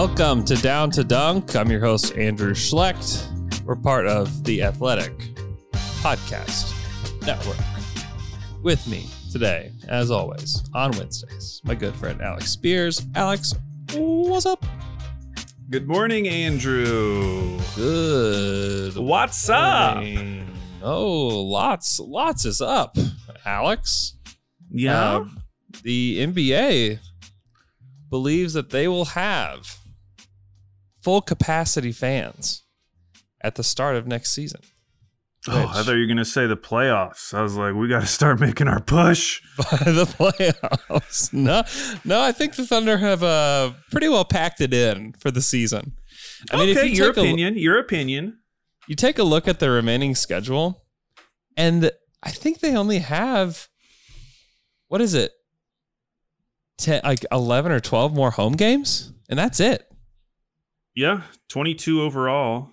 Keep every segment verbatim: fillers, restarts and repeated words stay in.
Welcome to Down to Dunk. I'm your host, Andrew Schlecht. We're part of the Athletic Podcast Network. With me today, as always, on Wednesdays, my good friend Alex Spears. Alex, what's up? Good morning, Andrew. Good. What's morning. up? Oh, lots, lots is up, Alex. Yeah. Uh, the N B A believes that they will have full capacity fans at the start of next season. Oh, I thought you were going to say the playoffs. I was like, we got to start making our push. By the playoffs. No, no, I think the Thunder have uh, pretty well packed it in for the season. I okay, mean, if you your take opinion, a, your opinion. You take a look at the remaining schedule, and I think they only have, what is it? ten, like eleven or twelve more home games, and that's it. Yeah, twenty-two overall.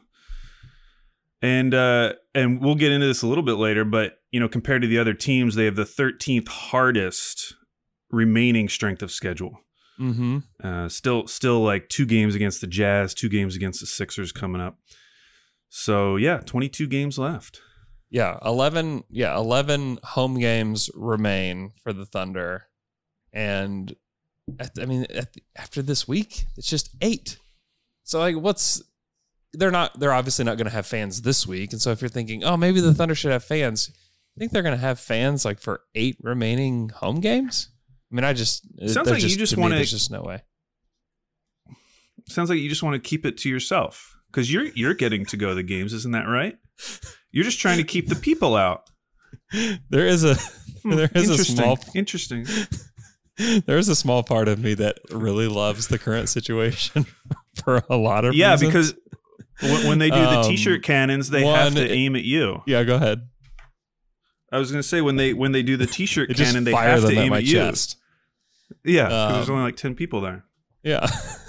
And uh, and we'll get into this a little bit later, but you know, compared to the other teams, they have the thirteenth hardest remaining strength of schedule. Mm-hmm. Uh, still, still like two games against the Jazz, two games against the Sixers coming up. So yeah, twenty-two games left. Yeah, eleven. Yeah, eleven home games remain for the Thunder, and at, I mean, at, after this week, it's just eight. So like, what's they're not they're obviously not going to have fans this week, and so if you're thinking, oh, maybe the Thunder should have fans, I think they're going to have fans like for eight remaining home games. I mean, I just sounds like just, you just want want to. to. There's just no way. Sounds like you just want to keep it to yourself because you're you're getting to go to the games, isn't that right? You're just trying to keep the people out. There is a there is a interesting. small Interesting. There is a small part of me that really loves the current situation for a lot of yeah, reasons. because w- when they do the Um, t-shirt cannons, they one, have to aim at you. Yeah, go ahead. I was going to say when they when they do the t-shirt They just cannon, they fire have them to at aim my at you. chest. Yeah, 'cause Um, there's only like ten people there. Yeah.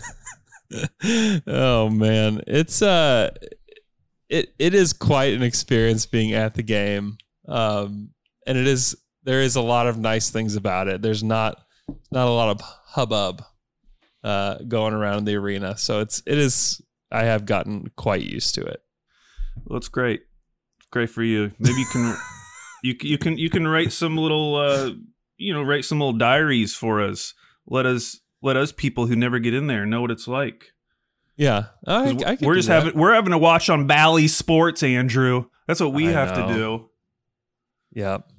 Oh man, it's uh, it it is quite an experience being at the game, um, and it is there is a lot of nice things about it. There's not not a lot of hubbub uh, going around the arena, so it's it is. I have gotten quite used to it. Well, it's great. It's great for you. Maybe you can you you can you can write some little uh, you know write some little diaries for us. Let us. Let us people who never get in there know what it's like. Yeah, I, I we're just having we're having to watch on Bally Sports, Andrew. That's what we I have know. to do. Yep.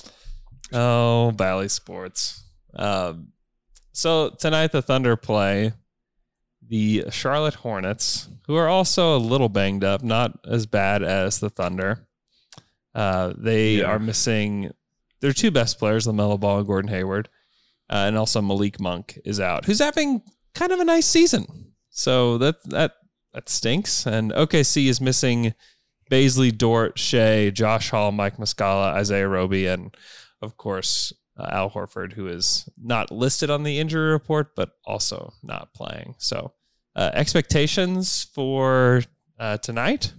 Oh, Bally Sports. Um, so tonight the Thunder play the Charlotte Hornets, who are also a little banged up, not as bad as the Thunder. Uh, they Yeah. are missing their two best players, LaMelo Ball and Gordon Hayward. Uh, and also Malik Monk is out, who's having kind of a nice season. So that that that stinks. And O K C is missing Baisley, Dort, Shea, Josh Hall, Mike Muscala, Isaiah Roby, and of course uh, Al Horford, who is not listed on the injury report, but also not playing. So uh, expectations for uh, tonight?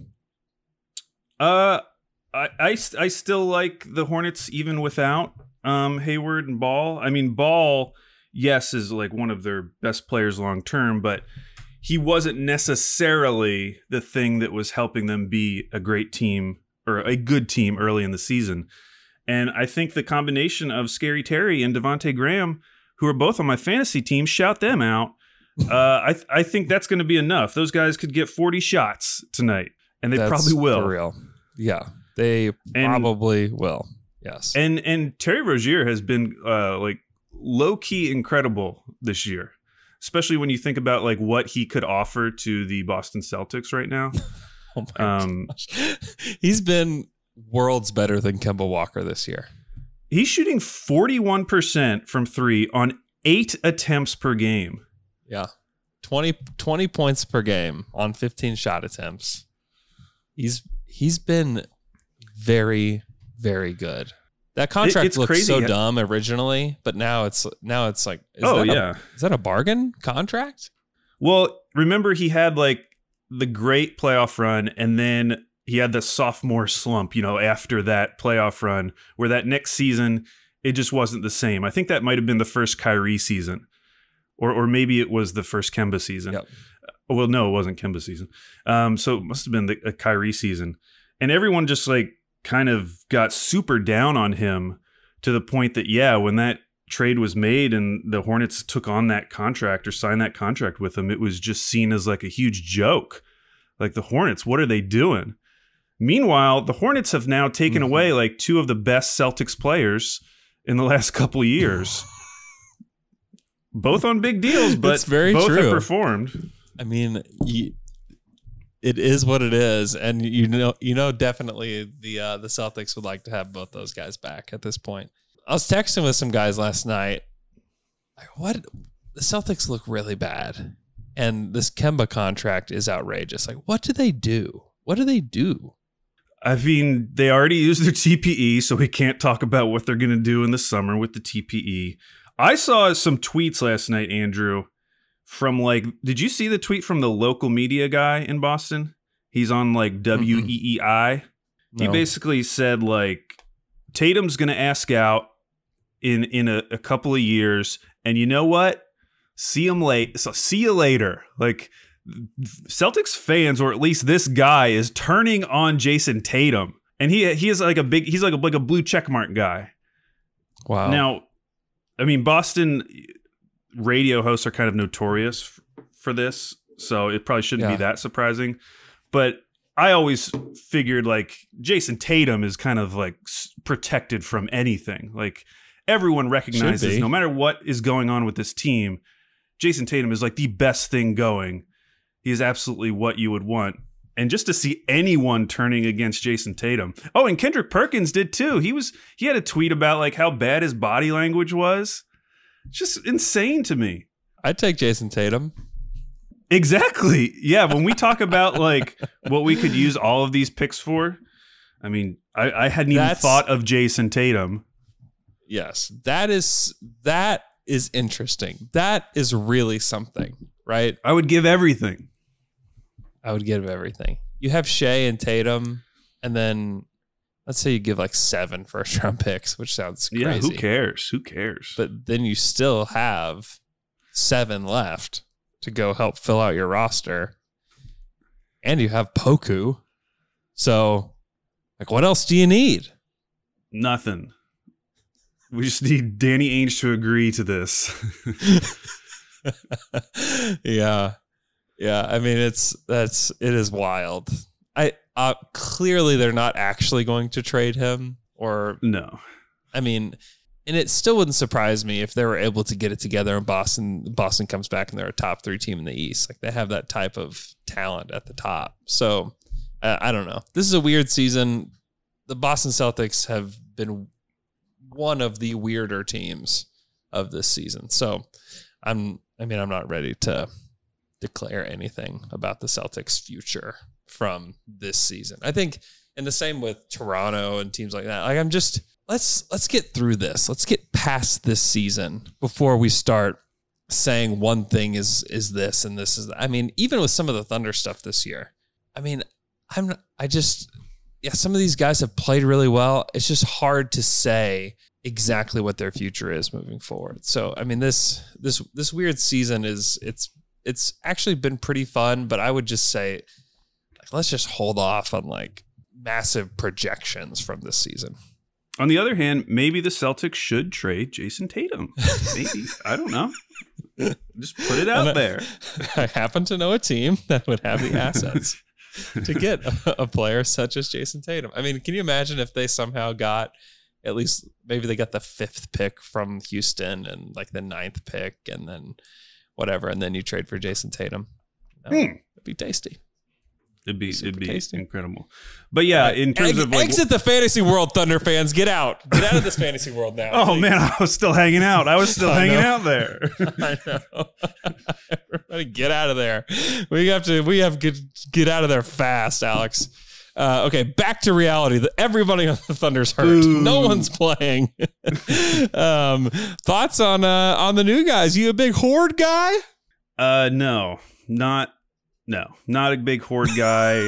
Uh, I, I I still like the Hornets even without um Hayward and Ball. I mean, Ball, yes, is like one of their best players long term, but he wasn't necessarily the thing that was helping them be a great team or a good team early in the season. And I think the combination of Scary Terry and Devontae Graham, who are both on my fantasy team, shout them out. uh, I th- I think that's going to be enough. Those guys could get forty shots tonight, and they That's probably will. For real. Yeah, they And- probably will. Yes. And and Terry Rozier has been uh, like low key incredible this year, especially when you think about like what he could offer to the Boston Celtics right now. Oh my um, gosh. He's been worlds better than Kemba Walker this year. He's shooting forty-one percent from three on eight attempts per game. Yeah. twenty, twenty points per game on fifteen shot attempts. He's he's been very, very good. That contract it's looked crazy. so dumb originally, but now it's now it's like, is Oh, that a- yeah. is that a bargain contract? Well, remember he had like the great playoff run, and then he had the sophomore slump, you know, after that playoff run, where that next season, it just wasn't the same. I think that might have been the first Kyrie season, or or maybe it was the first Kemba season. Yep. Oh, well, no, it wasn't Kemba season. Um, so it must have been the a Kyrie season. And everyone just like kind of got super down on him to the point that, yeah, when that trade was made and the Hornets took on that contract or signed that contract with him, it was just seen as like a huge joke. Like the Hornets, what are they doing? Meanwhile, the Hornets have now taken mm-hmm. away like two of the best Celtics players in the last couple of years. Both on big deals, but it's very both true. have performed. I mean, you, it is what it is, and you know, you know, definitely the uh, the Celtics would like to have both those guys back at this point. I was texting with some guys last night. Like, what? The Celtics look really bad, and this Kemba contract is outrageous. Like, what do they do? What do they do? I mean, they already used their T P E, so we can't talk about what they're going to do in the summer with the T P E. I saw some tweets last night, Andrew, from like, did you see the tweet from the local media guy in Boston? He's on like W E E I. No. He basically said like, Tatum's going to ask out in in a, a couple of years, and you know what? See him late. So see you later. Like, Celtics fans, or at least this guy, is turning on Jason Tatum, and he he is like a big he's like a like a blue checkmark guy. Wow. Now, I mean, Boston radio hosts are kind of notorious f- for this, so it probably shouldn't yeah. be that surprising. But I always figured like Jason Tatum is kind of like protected from anything. Like everyone recognizes, no matter what is going on with this team, Jason Tatum is like the best thing going. He is absolutely what you would want. And just to see anyone turning against Jason Tatum. Oh, and Kendrick Perkins did too. He was he had a tweet about like how bad his body language was. Just insane to me. I'd take Jason Tatum. Exactly. Yeah, when we talk about like what we could use all of these picks for, I mean, I, I hadn't even That's, thought of Jason Tatum. Yes, that is that is interesting. That is really something, right? I would give everything. I would give everything. You have Shea and Tatum, and then let's say you give like seven first round picks, which sounds crazy. Yeah, who cares? Who cares? But then you still have seven left to go help fill out your roster. And you have Poku. So, like, what else do you need? Nothing. We just need Danny Ainge to agree to this. yeah. Yeah. I mean, it's, that's, it is wild. I, uh, clearly they're not actually going to trade him or no. I mean, and it still wouldn't surprise me if they were able to get it together and Boston, Boston comes back and they're a top three team in the East. Like they have that type of talent at the top. So uh, I don't know. This is a weird season. The Boston Celtics have been one of the weirder teams of this season. So I'm, I mean, I'm not ready to declare anything about the Celtics' future from this season. I think, and the same with Toronto and teams like that. Like I'm just, let's, let's get through this. Let's get past this season before we start saying one thing is, is this and this is that. I mean, even with some of the Thunder stuff this year, I mean, I'm, I just, yeah, some of these guys have played really well. It's just hard to say exactly what their future is moving forward. So, I mean, this, this, this weird season is, it's, it's actually been pretty fun, but I would just say, like, let's just hold off on like massive projections from this season. On the other hand, maybe the Celtics should trade Jason Tatum. Maybe. I don't know. Just put it out I, there. I happen to know a team that would have the assets to get a, a player such as Jason Tatum. I mean, can you imagine if they somehow got at least, maybe they got the fifth pick from Houston and like the ninth pick and then whatever, and then you trade for Jason Tatum. No, hmm. It'd be tasty. It'd be Super it'd be tasty. Incredible. But yeah, right. in terms Ex- of like, exit the fantasy world, Thunder fans. Get out. Get out of this fantasy world now. Oh please. Man, I was still hanging out. I was still hanging out there. I know. Everybody get out of there. We have to we have to get, get out of there fast, Alex. Uh, okay, back to reality. The, everybody on the Thunder's hurt. Ooh. No one's playing. um, thoughts on uh, on the new guys? You a big Horde guy? Uh, no, not no, not a big Horde guy.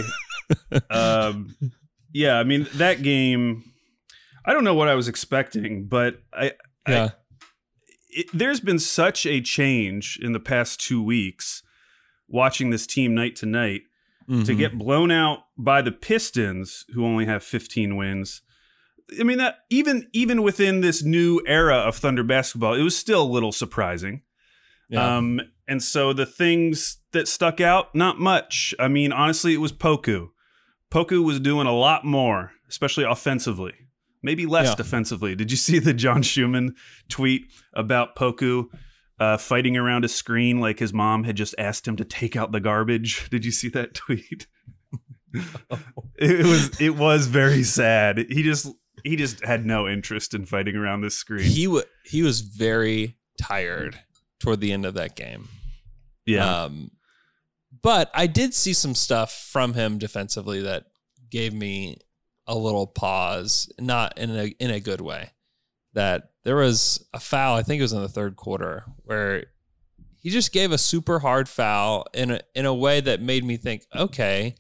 um, yeah, I mean that game. I don't know what I was expecting, but I, yeah. I it, there's been such a change in the past two weeks watching this team night to night. Mm-hmm. To get blown out by the Pistons, who only have fifteen wins. I mean, that even even within this new era of Thunder basketball, it was still a little surprising. Yeah. Um, and so the things that stuck out, not much. I mean, honestly, it was Poku. Poku was doing a lot more, especially offensively. Maybe less Yeah. defensively. Did you see the John Schumann tweet about Poku uh, fighting around a screen like his mom had just asked him to take out the garbage? Did you see that tweet? Oh. It was it was very sad. He just he just had no interest in fighting around this screen. He w- he was very tired toward the end of that game. Yeah. Um, but I did see some stuff from him defensively that gave me a little pause, not in a in a good way. That there was a foul, I think it was in the third quarter, where he just gave a super hard foul in a, in a way that made me think, okay,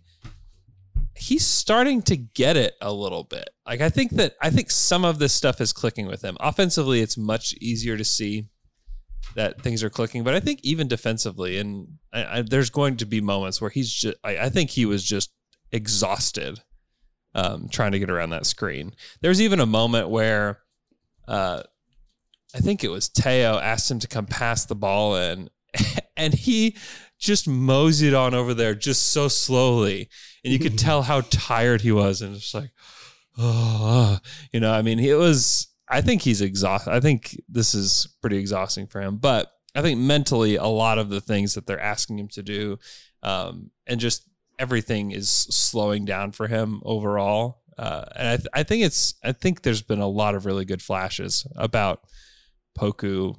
he's starting to get it a little bit. Like I think that I think some of this stuff is clicking with him. Offensively, it's much easier to see that things are clicking, but I think even defensively, and I, I, there's going to be moments where he's just, I, I think he was just exhausted um, trying to get around that screen. There's even a moment where uh, I think it was Teo asked him to come pass the ball in, and he just moseyed on over there just so slowly, and you could tell how tired he was, and it's like, oh, you know, I mean, it was. I think he's exhausted. I think this is pretty exhausting for him, but I think mentally a lot of the things that they're asking him to do um, and just everything is slowing down for him overall. Uh, and I, th- I think it's, I think there's been a lot of really good flashes about Poku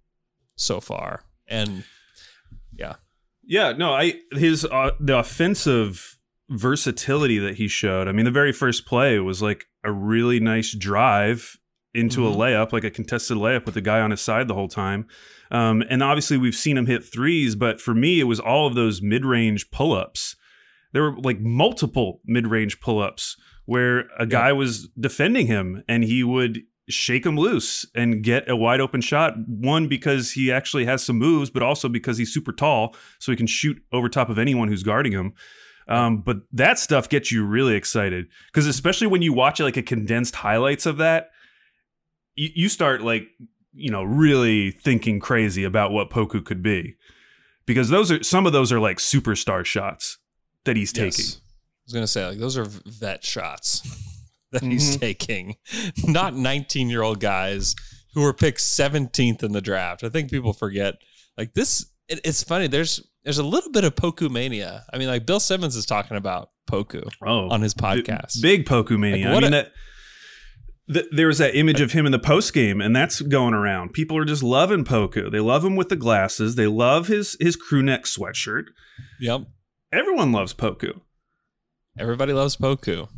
so far. And yeah. Yeah, no, I, his, uh, the offensive versatility that he showed. I mean, the very first play was like a really nice drive into Mm-hmm. a layup, like a contested layup with the guy on his side the whole time. Um, and obviously we've seen him hit threes, but for me, it was all of those mid-range pull-ups. There were like multiple mid-range pull-ups where a guy was defending him and he would shake him loose and get a wide open shot. One, because he actually has some moves, but also because he's super tall, so he can shoot over top of anyone who's guarding him. Um, but that stuff gets you really excited because especially when you watch like a condensed highlights of that, you, you start like, you know, really thinking crazy about what Poku could be, because those are some of those are like superstar shots that he's taking. Yes. I was going to say, like, those are vet shots that Mm-hmm. he's taking, not nineteen year old guys who were picked seventeenth in the draft. I think people forget like this. It, it's funny. There's, there's a little bit of Poku mania. I mean, like Bill Simmons is talking about Poku Oh, on his podcast. Big, big Poku mania. Like, I what mean, a- that, th- there was that image of him in the post game, and that's going around. People are just loving Poku. They love him with the glasses. They love his his crew neck sweatshirt. Yep. Everyone loves Poku. Everybody loves Poku.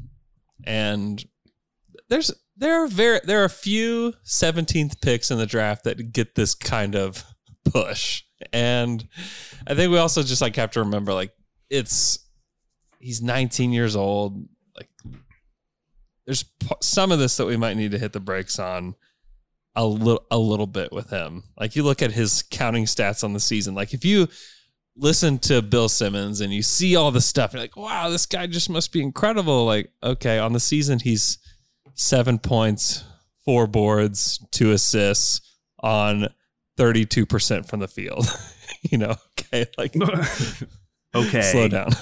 And there's there are very there are a few seventeenth picks in the draft that get this kind of push. And I think we also just like have to remember like it's he's nineteen years old. Like there's p- some of this that we might need to hit the brakes on a little a little bit with him. Like you look at his counting stats on the season. Like if you listen to Bill Simmons and you see all the stuff, you're like, wow, this guy just must be incredible. Like, okay, on the season, he's seven points, four boards, two assists on thirty-two percent from the field. You know, okay, like, Okay. slow down.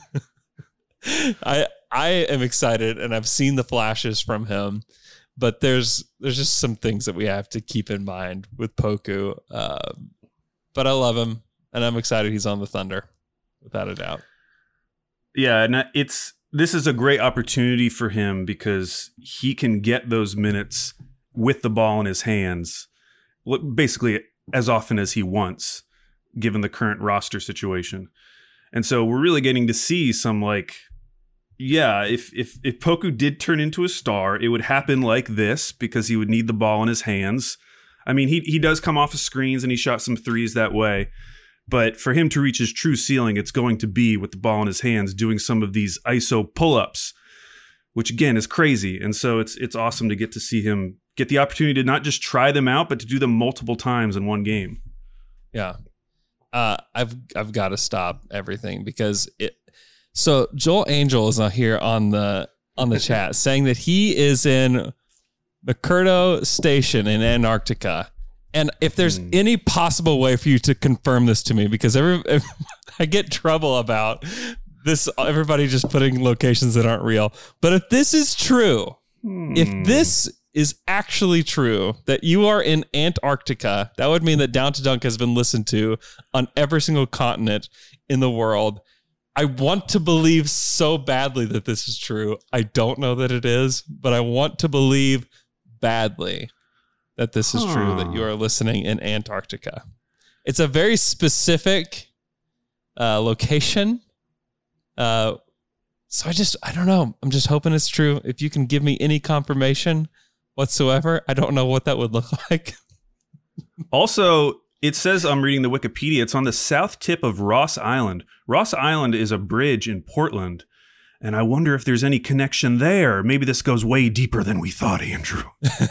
I I am excited and I've seen the flashes from him, but there's there's just some things that we have to keep in mind with Poku. Uh, but I love him. And I'm excited he's on the Thunder, without a doubt. Yeah, and it's this is a great opportunity for him because he can get those minutes with the ball in his hands, basically as often as he wants, given the current roster situation. And so we're really getting to see some like, yeah, if if if Poku did turn into a star, it would happen like this because he would need the ball in his hands. I mean, he he does come off of screens and he shot some threes that way. But for him to reach his true ceiling, it's going to be with the ball in his hands doing some of these I S O pull-ups, which again is crazy. And so it's it's awesome to get to see him get the opportunity to not just try them out, but to do them multiple times in one game. Yeah. uh, I've I've got to stop everything because it. So Joel Angel is not here on the on the chat saying that he is in McMurdo Station in Antarctica. And if there's mm. any possible way for you to confirm this to me, because every, every I get trouble about this, everybody just putting locations that aren't real. But if this is true, mm. if this is actually true, that you are in Antarctica, that would mean that Down to Dunk has been listened to on every single continent in the world. I want to believe so badly that this is true. I don't know that it is, but I want to believe badly that this is huh. true, that you are listening in Antarctica. It's a very specific uh, location. Uh, so I just, I don't know. I'm just hoping it's true. If you can give me any confirmation whatsoever, I don't know what that would look like. Also, it says, I'm reading the Wikipedia, it's on the south tip of Ross Island. Ross Island is a bridge in Portland. And I wonder if there's any connection there. Maybe this goes way deeper than we thought, Andrew.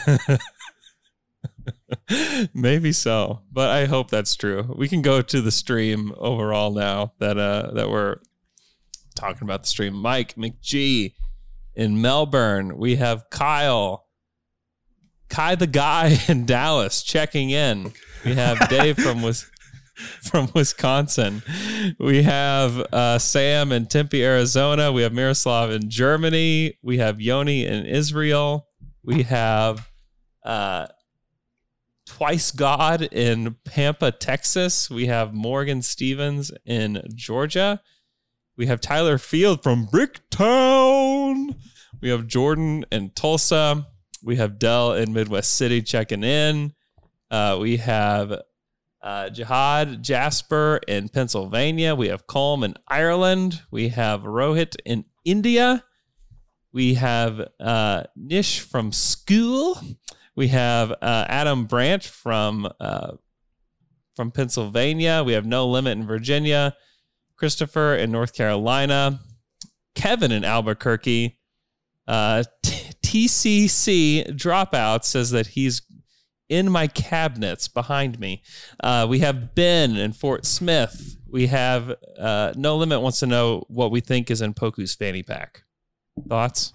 Maybe so, but I hope that's true. We can go to the stream overall now that uh that we're talking about the stream. Mike McGee in Melbourne. We have Kyle, Kai the guy in Dallas checking in. We have Dave from Wis- from Wisconsin. We have uh, Sam in Tempe, Arizona. We have Miroslav in Germany. We have Yoni in Israel. We have uh. Twice God in Pampa, Texas. We have Morgan Stevens in Georgia. We have Tyler Field from Bricktown. We have Jordan in Tulsa. We have Dell in Midwest City checking in. Uh, we have uh, Jihad Jasper in Pennsylvania. We have Colm in Ireland. We have Rohit in India. We have uh, Nish from school. We have uh, Adam Brandt from uh, from Pennsylvania. We have No Limit in Virginia. Christopher in North Carolina. Kevin in Albuquerque. Uh, T- TCC Dropout says that he's in my cabinets behind me. Uh, we have Ben in Fort Smith. We have uh, No Limit wants to know what we think is in Poku's fanny pack. Thoughts?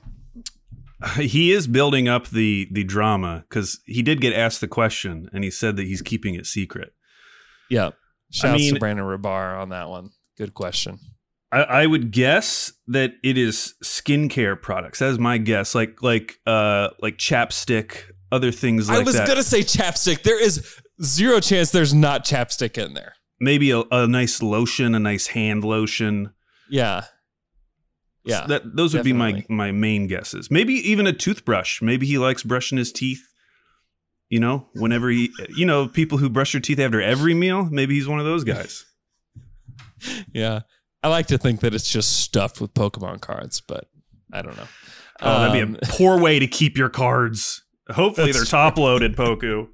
He is building up the the drama because he did get asked the question and he said that he's keeping it secret. Yeah. Shouts I mean, to Brandon Rabar on that one. Good question. I, I would guess that it is skincare products. That is my guess. Like like uh like chapstick, other things like that. I was that. gonna say chapstick. There is zero chance there's not chapstick in there. Maybe a, a nice lotion, a nice hand lotion. Yeah. Yeah, so that those would definitely be my my main guesses. Maybe even a toothbrush. Maybe he likes brushing his teeth. You know, whenever he, you know, people who brush their teeth after every meal. Maybe he's one of those guys. Yeah, I like to think that it's just stuffed with Pokemon cards, but I don't know. Oh, that'd um, be a poor way to keep your cards. Hopefully, they're top loaded, Poku.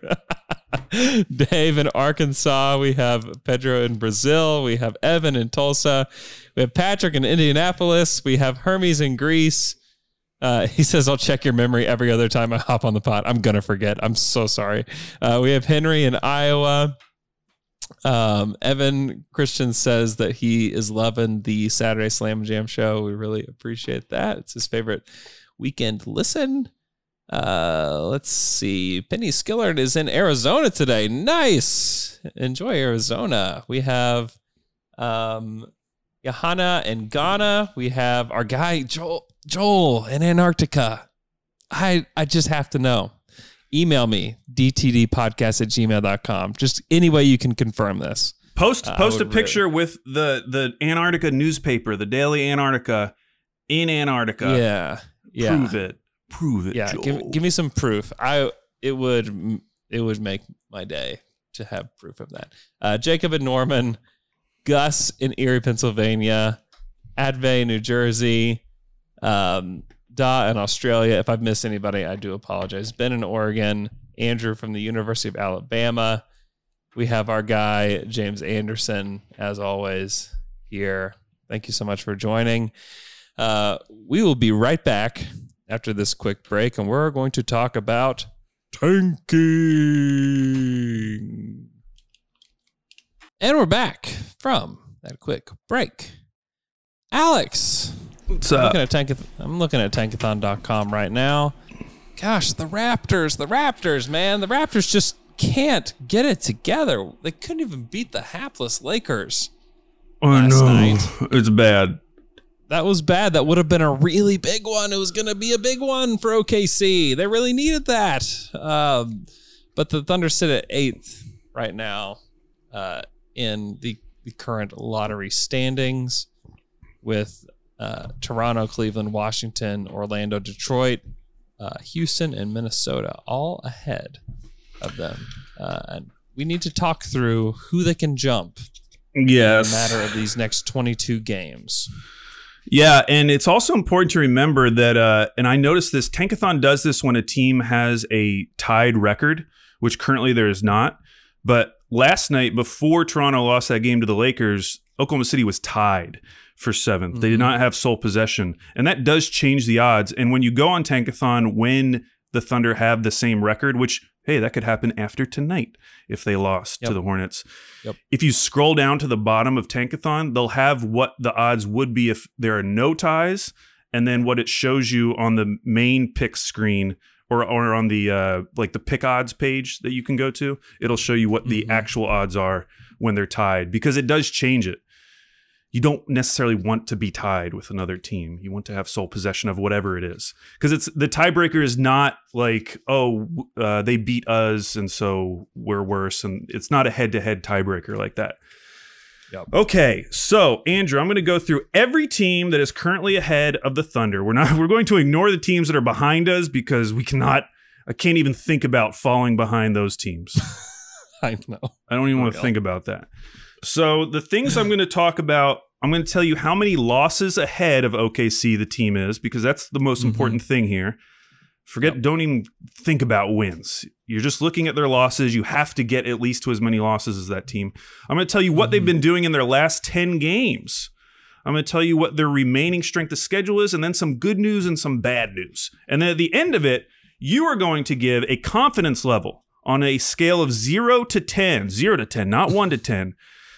Dave in Arkansas. We have Pedro in Brazil. We have Evan in Tulsa. We have Patrick in Indianapolis. We have Hermes in Greece. Uh, he says, I'll check your memory every other time I hop on the pod. I'm going to forget. I'm so sorry. Uh, we have Henry in Iowa. Um, Evan Christian says that he is loving the Saturday Slam Jam show. We really appreciate that. It's his favorite weekend listen. Uh, let's see. Penny Skillard is in Arizona today. Nice. Enjoy Arizona. We have um, Johanna in Ghana. We have our guy Joel Joel in Antarctica. I I just have to know. Email me, d t d podcast at gmail dot com. Just any way you can confirm this. Post uh, post a picture really... with the, the Antarctica newspaper, the Daily Antarctica in Antarctica. Yeah. Yeah. Prove it. Prove it. Yeah, Joel. give give me some proof. I it would it would make my day to have proof of that. Uh, Jacob and Norman, Gus in Erie, Pennsylvania, Advay, New Jersey, um, Da in Australia. If I've missed anybody, I do apologize. Ben in Oregon, Andrew from the University of Alabama. We have our guy James Anderson, as always, here. Thank you so much for joining. Uh, we will be right back after this quick break, and we're going to talk about tanking. And we're back from that quick break. Alex, What's I'm up? looking at Tankath- I'm looking at tankathon dot com right now. Gosh, the Raptors, the Raptors, man. The Raptors just can't get it together. They couldn't even beat the hapless Lakers Oh last no, night. it's bad. That was bad. That would have been a really big one. It was going to be a big one for O K C. They really needed that. Um, but the Thunder sit at eighth right now uh, in the, the current lottery standings with uh, Toronto, Cleveland, Washington, Orlando, Detroit, uh, Houston, and Minnesota all ahead of them. Uh, and we need to talk through who they can jump Yes. in the matter of these next twenty-two games. Yeah, and it's also important to remember that, uh, and I noticed this, Tankathon does this when a team has a tied record, which currently there is not. But last night, before Toronto lost that game to the Lakers, Oklahoma City was tied for seventh. Mm-hmm. They did not have sole possession, and that does change the odds. And when you go on Tankathon, when the Thunder have the same record, which, hey, that could happen after tonight if they lost yep. to the Hornets. Yep. If you scroll down to the bottom of Tankathon, they'll have what the odds would be if there are no ties, and then what it shows you on the main pick screen or or on the uh, like the pick odds page that you can go to. It'll show you what mm-hmm. the actual odds are when they're tied, because it does change it. You don't necessarily want to be tied with another team. You want to have sole possession of whatever it is, because it's the tiebreaker is not like, oh, uh, they beat us and so we're worse, and it's not a head-to-head tiebreaker like that. Yep. Okay, so Andrew, I'm going to go through every team that is currently ahead of the Thunder. We're not. We're going to ignore the teams that are behind us because we cannot. I can't even think about falling behind those teams. I know. I don't even want to think about that. So the things I'm going to talk about, I'm going to tell you how many losses ahead of O K C the team is, because that's the most mm-hmm. important thing here. Forget, yep. don't even think about wins. You're just looking at their losses. You have to get at least to as many losses as that team. I'm going to tell you what mm-hmm. they've been doing in their last ten games. I'm going to tell you what their remaining strength of schedule is, and then some good news and some bad news. And then at the end of it, you are going to give a confidence level on a scale of zero to ten, zero to ten, not one to ten.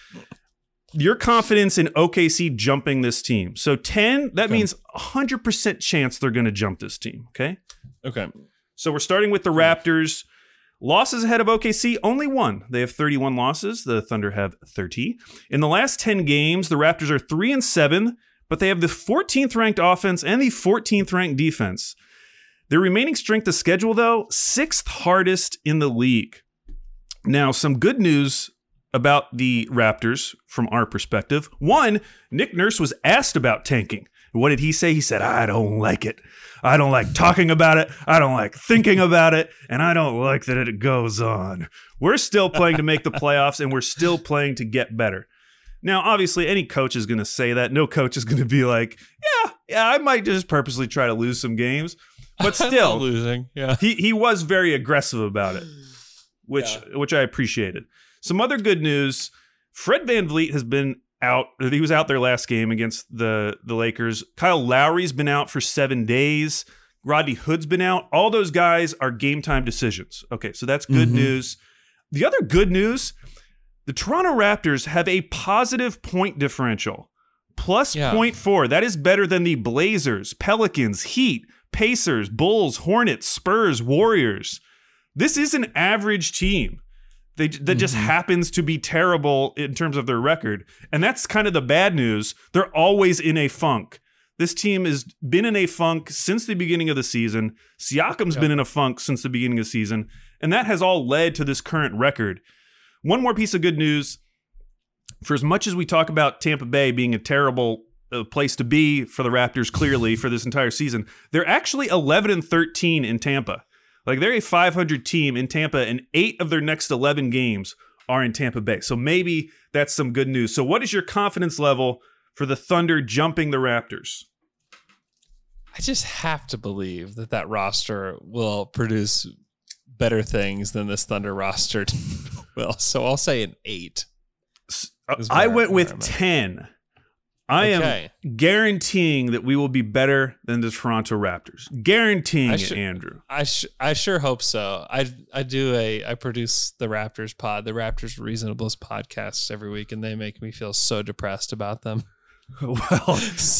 Your confidence in O K C jumping this team. So ten, that okay. means one hundred percent chance they're going to jump this team, okay? Okay. So we're starting with the Raptors. Losses ahead of O K C, only one. They have thirty-one losses. The Thunder have thirty. In the last ten games, the Raptors are three and seven, but they have the fourteenth ranked offense and the fourteenth ranked defense. Their remaining strength of schedule, though, sixth hardest in the league. Now, some good news about the Raptors from our perspective. One, Nick Nurse was asked about tanking. What did he say? He said, I don't like it. I don't like talking about it. I don't like thinking about it. And I don't like that it goes on. We're still playing to make the playoffs, and we're still playing to get better. Now, obviously, any coach is going to say that. No coach is going to be like, yeah, yeah, I might just purposely try to lose some games. But still, losing. Yeah. he, he was very aggressive about it, which yeah. which I appreciated. Some other good news, Fred VanVleet has been out. He was out their last game against the, the Lakers. Kyle Lowry's been out for seven days. Rodney Hood's been out. All those guys are game time decisions. Okay, so that's good mm-hmm. news. The other good news, the Toronto Raptors have a positive point differential, plus yeah. zero point four. That is better than the Blazers, Pelicans, Heat, Pacers, Bulls, Hornets, Spurs, Warriors. This is an average team. They, that mm-hmm. just happens to be terrible in terms of their record. And that's kind of the bad news. They're always in a funk. This team has been in a funk since the beginning of the season. Siakam's yep. been in a funk since the beginning of the season. And that has all led to this current record. One more piece of good news. For as much as we talk about Tampa Bay being a terrible uh, place to be for the Raptors, clearly, for this entire season, they're actually eleven and thirteen in Tampa. Like, they're a five hundred team in Tampa, and eight of their next eleven games are in Tampa Bay. So maybe that's some good news. So what is your confidence level for the Thunder jumping the Raptors? I just have to believe that that roster will produce better things than this Thunder roster will. So I'll say an eight. I went with ten. I Okay. am guaranteeing that we will be better than the Toronto Raptors. Guaranteeing I it, should- Andrew. I sh- I sure hope so. I I do a I produce the Raptors pod, the Raptors Reasonables podcasts every week, and they make me feel so depressed about them. Well,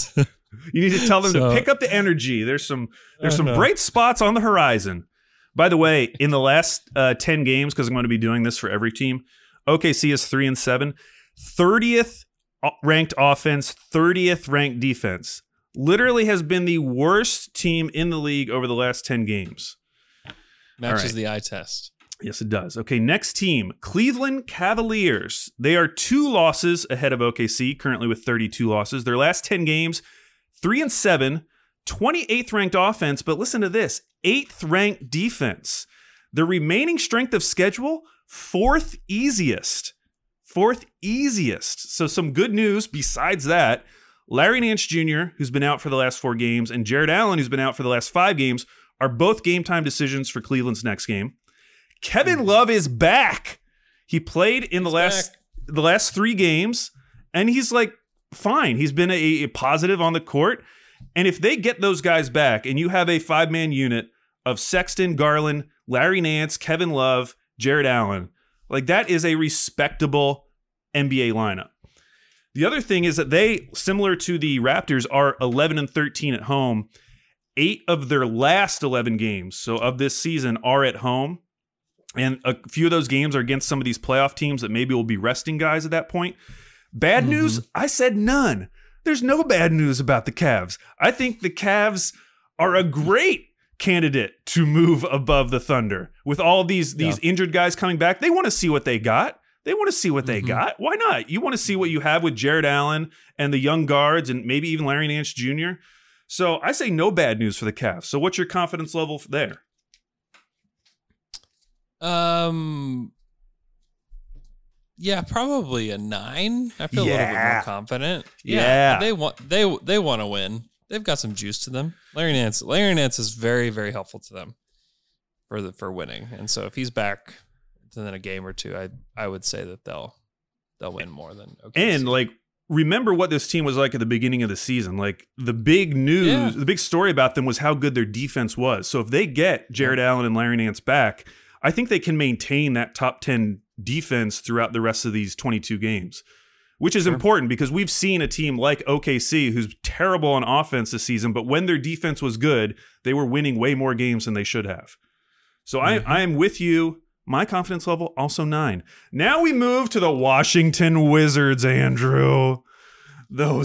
you need to tell them So- to pick up the energy. There's some there's I some know. bright spots on the horizon. By the way, in the last uh, ten games, because I'm going to be doing this for every team, O K C is three and seven, thirtieth ranked offense, thirtieth ranked defense. Literally has been the worst team in the league over the last ten games. Matches right. the eye test. Yes, it does. Okay, next team, Cleveland Cavaliers. They are two losses ahead of O K C, currently with thirty-two losses. Their last ten games, three and seven, twenty-eighth ranked offense, but listen to this, eighth ranked defense. The remaining strength of schedule, fourth easiest. Fourth easiest. So some good news besides that. Larry Nance Junior, who's been out for the last four games, and Jared Allen, who's been out for the last five games, are both game time decisions for Cleveland's next game. Kevin Love is back. He played in the He's last back. the last three games, and he's like fine. He's been a, a positive on the court. And if they get those guys back, and you have a five-man unit of Sexton, Garland, Larry Nance, Kevin Love, Jared Allen, like that is a respectable N B A lineup. The other thing is that they, similar to the Raptors, are eleven and thirteen at home. Eight of their last eleven games, so of this season, are at home. And a few of those games are against some of these playoff teams that maybe will be resting guys at that point. Bad Mm-hmm. news? I said none. There's no bad news about the Cavs. I think the Cavs are a great candidate to move above the Thunder. With all these, these Yeah. injured guys coming back, they want to see what they got. They want to see what they Mhm. got. Why not? You want to see what you have with Jared Allen and the young guards and maybe even Larry Nance Junior So I say no bad news for the Cavs. So what's your confidence level there? Um, yeah, probably a nine. I feel a little bit Yeah. more confident. Yeah. they want they they want to win. They've got some juice to them. Larry Nance, Larry Nance is very very helpful to them for the for winning. And so if he's back within a game or two, I I would say that they'll they'll win more than O K C. And like, remember what this team was like at the beginning of the season. Like the big news, Yeah. the big story about them was how good their defense was. So if they get Jared Allen and Larry Nance back, I think they can maintain that top ten defense throughout the rest of these twenty-two games, which is Sure. important because we've seen a team like O K C who's terrible on offense this season, but when their defense was good, they were winning way more games than they should have. So Mhm. I, I am with you. My confidence level, also nine. Now we move to the Washington Wizards, Andrew. Those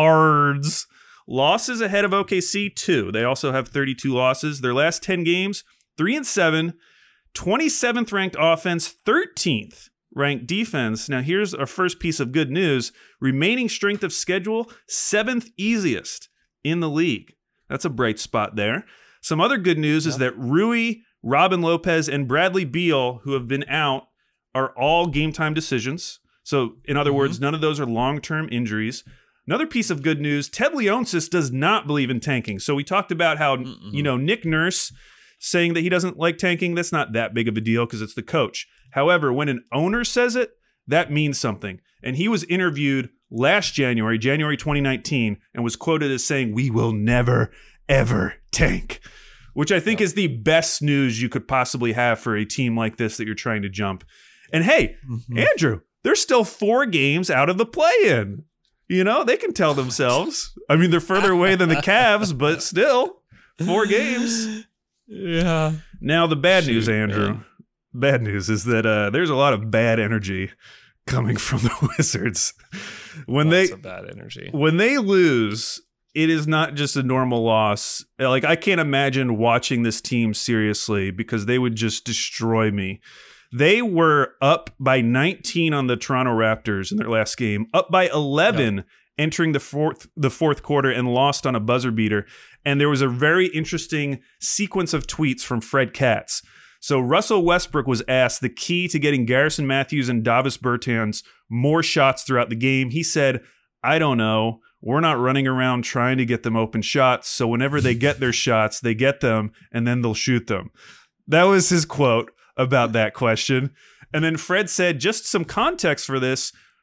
Zards. Losses ahead of O K C, two. They also have thirty-two losses. Their last ten games, three and seven, twenty-seventh ranked offense, thirteenth ranked defense. Now here's our first piece of good news. Remaining strength of schedule, seventh easiest in the league. That's a bright spot there. Some other good news is that Rui, Robin Lopez, and Bradley Beal, who have been out, are all game time decisions. So, in other Mhm. words, none of those are long-term injuries. Another piece of good news, Ted Leonsis does not believe in tanking. So we talked about how, Mm-mm. you know, Nick Nurse saying that he doesn't like tanking, that's not that big of a deal because it's the coach. However, when an owner says it, that means something. And he was interviewed last January, January twenty nineteen, and was quoted as saying, "We will never, ever tank," which I think Yep. is the best news you could possibly have for a team like this that you're trying to jump. And hey, Mhm. Andrew, they're still four games out of the play-in. You know, they can tell themselves. I mean, they're further away than the Cavs, but still, four games. Yeah. Now, the bad Shoot, news, Andrew, man. bad news is that uh, there's a lot of bad energy coming from the Wizards. When Lots they of bad energy. when they lose, it is not just a normal loss. Like, I can't imagine watching this team seriously because they would just destroy me. They were up by nineteen on the Toronto Raptors in their last game, up by eleven Yep. entering the fourth the fourth quarter and lost on a buzzer beater. And there was a very interesting sequence of tweets from Fred Katz. So Russell Westbrook was asked the key to getting Garrison Matthews and Davis Bertans more shots throughout the game. He said, "I don't know. We're not running around trying to get them open shots. So whenever they get their shots, they get them and then they'll shoot them." That was his quote about that question. And then Fred said, just some context for this,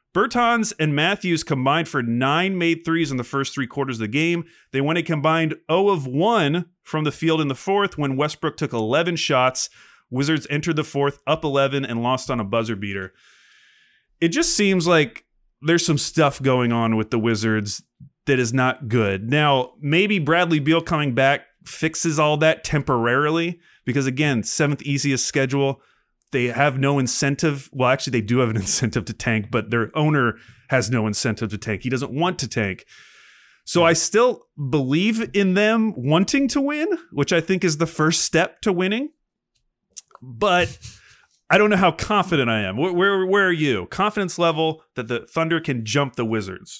Bertans and Matthews combined for nine made threes in the first three quarters of the game. They went a combined zero of one from the field in the fourth when Westbrook took eleven shots. Wizards entered the fourth up eleven and lost on a buzzer beater. It just seems like there's some stuff going on with the Wizards that is not good. Now, maybe Bradley Beal coming back fixes all that temporarily because, again, seventh easiest schedule. They have no incentive. Well, actually, they do have an incentive to tank, but their owner has no incentive to tank. He doesn't want to tank. So I still believe in them wanting to win, which I think is the first step to winning. But I don't know how confident I am. Where, where, where are you? Confidence level that the Thunder can jump the Wizards?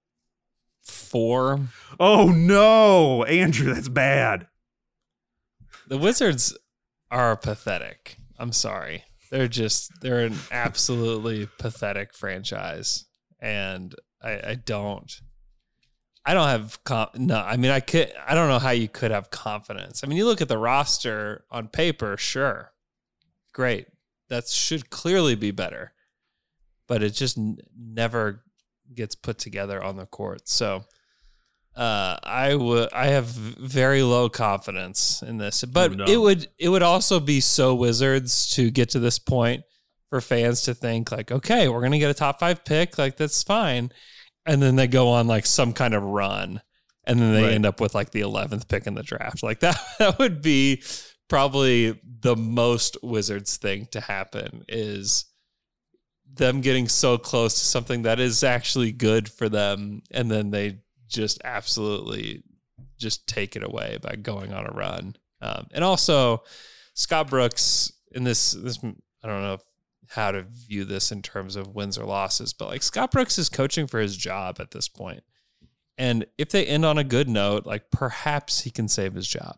Four. Oh, no. Andrew, that's bad. The Wizards are pathetic. I'm sorry. They're just, they're an absolutely pathetic franchise. And I, I don't, I don't have, com- no, I mean, I could, I don't know how you could have confidence. I mean, you look at the roster on paper, sure. Great. That should clearly be better. But it just n- never gets put together on the court. So Uh, I would. I have very low confidence in this, but oh, no. it would. It would also be so Wizards to get to this point for fans to think like, okay, we're gonna get a top five pick, like that's fine, and then they go on like some kind of run, and then they right. end up with like the eleventh pick in the draft. Like that. That would be probably the most Wizards thing to happen is them getting so close to something that is actually good for them, and then they just absolutely just take it away by going on a run. Um, and also Scott Brooks in this, this, I don't know how to view this in terms of wins or losses, but like Scott Brooks is coaching for his job at this point. And if they end on a good note, like perhaps he can save his job.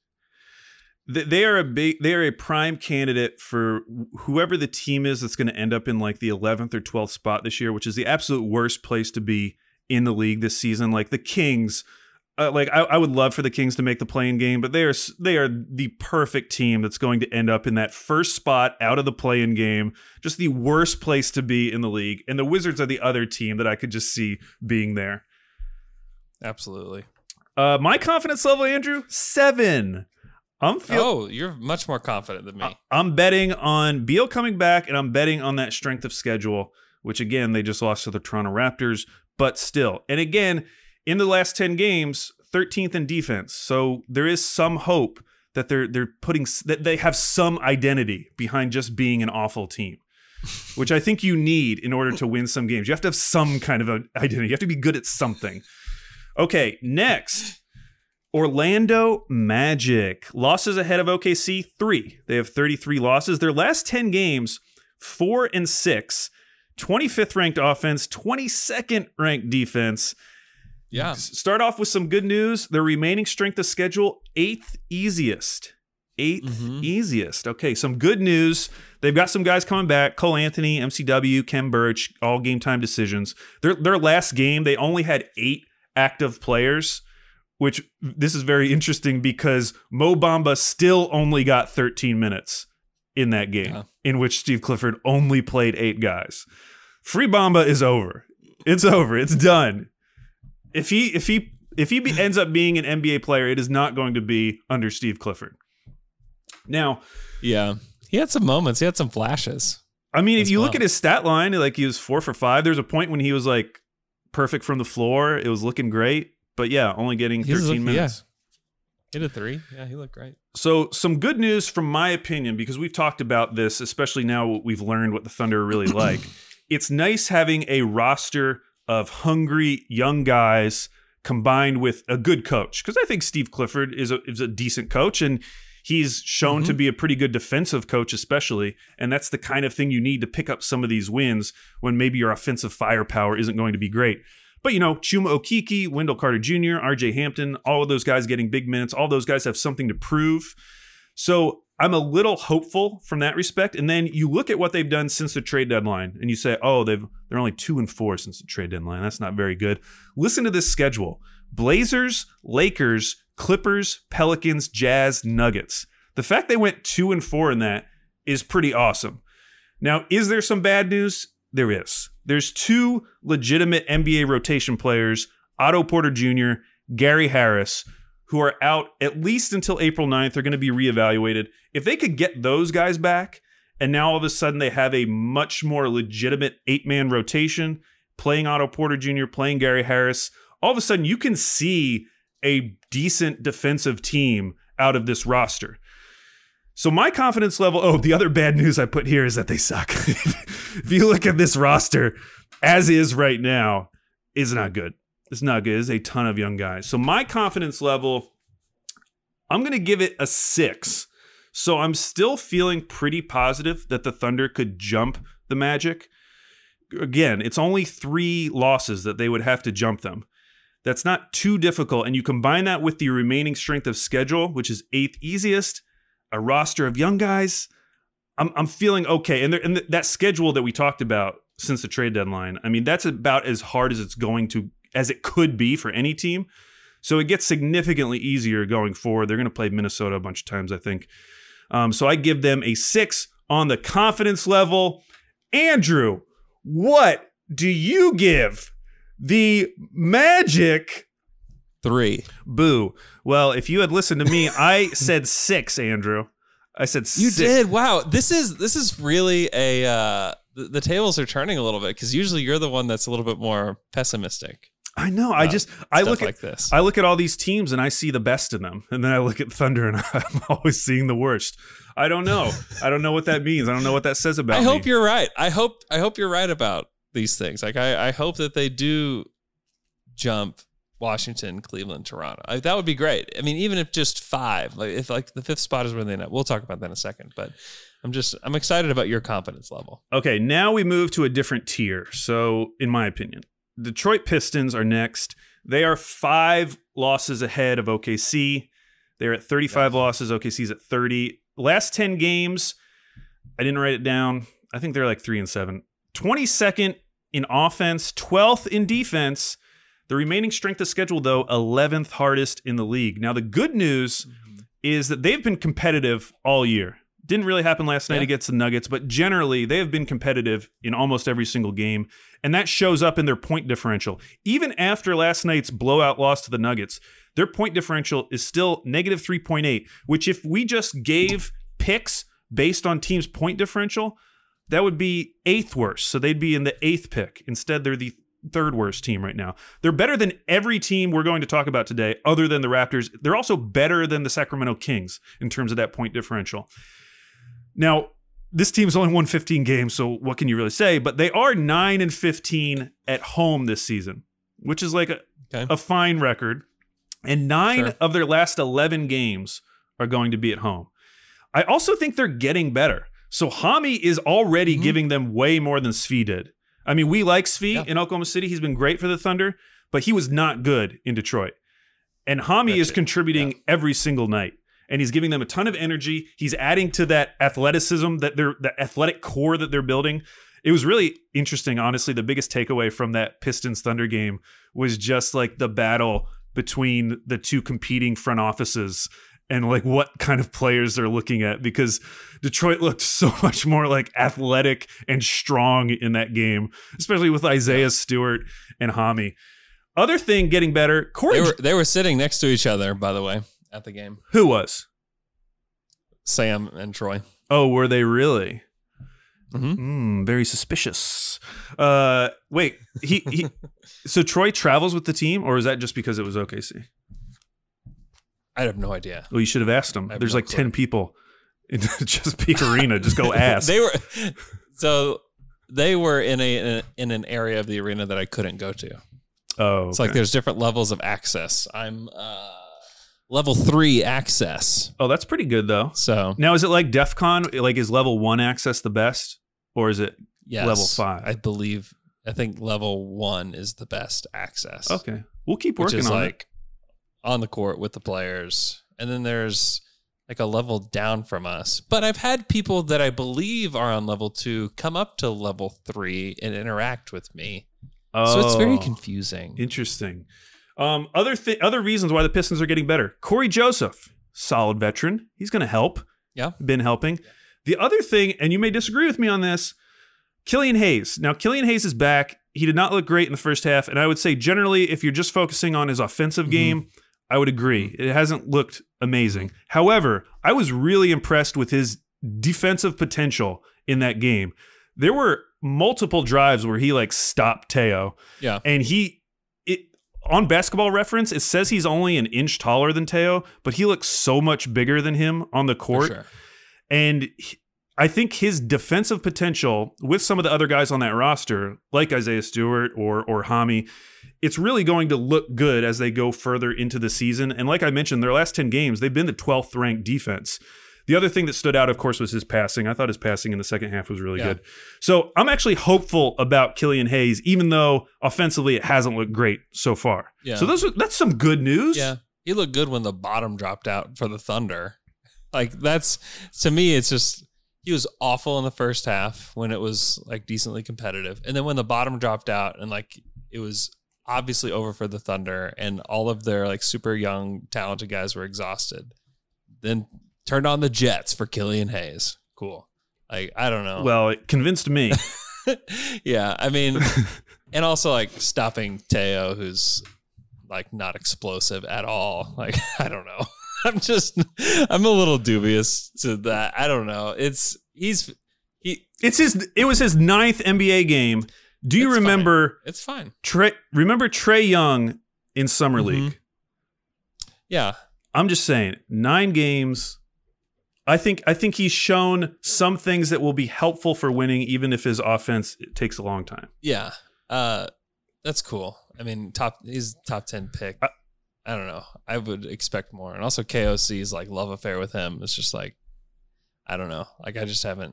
They are a big, they are a prime candidate for whoever the team is that's going to end up in like the eleventh or twelfth spot this year, which is the absolute worst place to be in the league this season. Like the Kings, uh, like I, I would love for the Kings to make the play-in game, but they are they are the perfect team that's going to end up in that first spot out of the play-in game. Just the worst place to be in the league. And the Wizards are the other team that I could just see being there. Absolutely. Uh, my confidence level, Andrew, seven. I'm feel- oh, you're much more confident than me. I'm betting on Beal coming back, and I'm betting on that strength of schedule, which again they just lost to the Toronto Raptors. But still, and again, in the last ten games, thirteenth in defense. So there is some hope that they're they're putting that they have some identity behind just being an awful team, which I think you need in order to win some games. You have to have some kind of an identity. You have to be good at something. Okay, next, Orlando Magic. Losses ahead of O K C, three. They have thirty-three losses. Their last ten games, four and six. twenty-fifth ranked offense, twenty-second ranked defense. Yeah. Start off with some good news. Their remaining strength of schedule, eighth easiest. Eighth mm-hmm. easiest. Okay, some good news. They've got some guys coming back. Cole Anthony, M C W, Kem Birch, all game time decisions. Their, their last game, they only had eight active players, which this is very interesting because Mo Bamba still only got thirteen minutes in that game, yeah. in which Steve Clifford only played eight guys. Free Bamba is over. It's over. It's done. If he if he if he be, ends up being an N B A player, it is not going to be under Steve Clifford. Now, yeah, he had some moments. He had some flashes. I mean, if you well. look at his stat line, like he was four for five. There's a point when he was like perfect from the floor. It was looking great, but yeah, only getting thirteen look, minutes. Yeah. Hit a three. Yeah, he looked great. So some good news from my opinion, because we've talked about this, especially now we've learned what the Thunder are really like. It's nice having a roster of hungry young guys combined with a good coach, because I think Steve Clifford is a, is a decent coach, and he's shown mm-hmm. to be a pretty good defensive coach especially, and that's the kind of thing you need to pick up some of these wins when maybe your offensive firepower isn't going to be great. But, you know, Chuma Okeke, Wendell Carter Junior, R J Hampton, all of those guys getting big minutes, all those guys have something to prove. So I'm a little hopeful from that respect. And then you look at what they've done since the trade deadline and you say, oh, they've they're only two and four since the trade deadline. That's not very good. Listen to this schedule. Blazers, Lakers, Clippers, Pelicans, Jazz, Nuggets. The fact they went two and four in that is pretty awesome. Now, is there some bad news? there is. There's two legitimate N B A rotation players, Otto Porter Junior, Gary Harris, who are out at least until April ninth. They're going to be reevaluated. If they could get those guys back, and now all of a sudden they have a much more legitimate eight-man rotation, playing Otto Porter Junior, playing Gary Harris, all of a sudden you can see a decent defensive team out of this roster. So my confidence level, oh, the other bad news I put here is that they suck. If you look at this roster as is right now, it's not good. It's not good. It's a ton of young guys. So my confidence level, I'm going to give it a six. So I'm still feeling pretty positive that the Thunder could jump the Magic. Again, it's only three losses that they would have to jump them. That's not too difficult. And you combine that with the remaining strength of schedule, which is eighth easiest, a roster of young guys, I'm I'm feeling okay. And, there, and th- that schedule that we talked about since the trade deadline, I mean, that's about as hard as it's going to, as it could be for any team. So it gets significantly easier going forward. They're going to play Minnesota a bunch of times, I think. Um, so I give them a six on the confidence level. Andrew, what do you give the Magic? Three. Boo. Well, if you had listened to me, I said six, Andrew. I said six. You did. Wow. This is this is really a uh, the, the tables are turning a little bit because usually you're the one that's a little bit more pessimistic. I know. I just I look like at this. I look at all these teams and I see the best in them, and then I look at Thunder and I'm always seeing the worst. I don't know. I don't know what that means. I don't know what that says about I me. hope you're right. I hope I hope you're right about these things. Like I, I hope that they do jump Washington, Cleveland, Toronto. I, that would be great. I mean, even if just five, like if like the fifth spot is where they know. We'll talk about that in a second. But I'm just I'm excited about your confidence level. Okay, now we move to a different tier. So, in my opinion, Detroit Pistons are next. They are five losses ahead of O K C. They're at thirty-five yeah. losses. O K C's at thirty. Last ten games, I didn't write it down. I think they're like three and seven. twenty-second in offense, twelfth in defense. The remaining strength of schedule, though, eleventh hardest in the league. Now, the good news mm-hmm. is that they've been competitive all year. Didn't really happen last night yeah. against the Nuggets, but generally they have been competitive in almost every single game, and that shows up in their point differential. Even after last night's blowout loss to the Nuggets, their point differential is still negative three point eight, which if we just gave picks based on teams' point differential, that would be eighth worst. So they'd be in the eighth pick. Instead, they're the third worst team right now. They're better than every team we're going to talk about today, other than the Raptors. They're also better than the Sacramento Kings in terms of that point differential. Now, this team's only won fifteen games, so what can you really say? But they are nine and fifteen at home this season, which is like a, okay. a fine record. And nine sure. of their last eleven games are going to be at home. I also think they're getting better. So Hami is already mm-hmm. giving them way more than Svi did. I mean, we like Svi yeah. in Oklahoma City. He's been great for the Thunder, but he was not good in Detroit. And Hami That's is it. contributing yeah. every single night. And he's giving them a ton of energy. He's adding to that athleticism, that they're the athletic core that they're building. It was really interesting, honestly. The biggest takeaway from that Pistons Thunder game was just like the battle between the two competing front offices and like what kind of players they're looking at, because Detroit looked so much more like athletic and strong in that game, especially with Isaiah Stewart and Hami. Other thing getting better, Corey. They were, they were sitting next to each other, by the way, at the game. Who was? Sam and Troy. Oh, were they really? Mm-hmm. Mm, very suspicious. Uh, wait, he, he so Troy travels with the team, or is that just because it was O K C? I have no idea. Well, you should have asked them. There's no like clue. ten people in Chesapeake Arena. Just go ask. They were so they were in a, in a in an area of the arena that I couldn't go to. Oh, okay. It's like there's different levels of access. I'm uh, level three access. Oh, that's pretty good though. So now, is it like DEF CON? Like, is level one access the best, or is it yes, level five? I believe. I think level one is the best access. Okay, we'll keep working which is on like it. On the court with the players, and then there's like a level down from us. But I've had people that I believe are on level two come up to level three and interact with me. Oh, so it's very confusing. Interesting. Um, other th- other reasons why the Pistons are getting better. Corey Joseph, solid veteran. He's going to help. Yeah. Been helping. The other thing, and you may disagree with me on this, Killian Hayes. Now, Killian Hayes is back. He did not look great in the first half, and I would say generally, if you're just focusing on his offensive mm-hmm. game, I would agree. It hasn't looked amazing. However, I was really impressed with his defensive potential in that game. There were multiple drives where he like stopped Teo. Yeah. And he, it, on Basketball Reference, it says he's only an inch taller than Teo, but he looks so much bigger than him on the court. For sure. And he, I think his defensive potential with some of the other guys on that roster, like Isaiah Stewart or or Hami, it's really going to look good as they go further into the season. And like I mentioned, their last ten games, they've been the twelfth ranked defense. The other thing that stood out, of course, was his passing. I thought his passing in the second half was really yeah. good. So I'm actually hopeful about Killian Hayes, even though offensively it hasn't looked great so far. Yeah. So those are, that's some good news. Yeah, he looked good when the bottom dropped out for the Thunder. Like that's, to me, it's just, he was awful in the first half when it was like decently competitive. And then when the bottom dropped out and like it was obviously over for the Thunder and all of their like super young, talented guys were exhausted, then turned on the Jets for Killian Hayes. Cool. Like, I don't know. Well, it convinced me. Yeah. I mean, and also like stopping Teo, who's like not explosive at all. Like, I don't know. I'm just, I'm a little dubious to that. I don't know. It's, he's, he, it's his, it was his ninth N B A game. Do you it's remember? Fine. It's fine. Trey, remember Trae Young in Summer Mm-hmm. League? Yeah. I'm just saying, nine games. I think, I think he's shown some things that will be helpful for winning, even if his offense it takes a long time. Yeah. Uh, that's cool. I mean, top, he's top ten pick. I, I don't know. I would expect more. And also K O C's like love affair with him. It's just like, I don't know. Like I just haven't,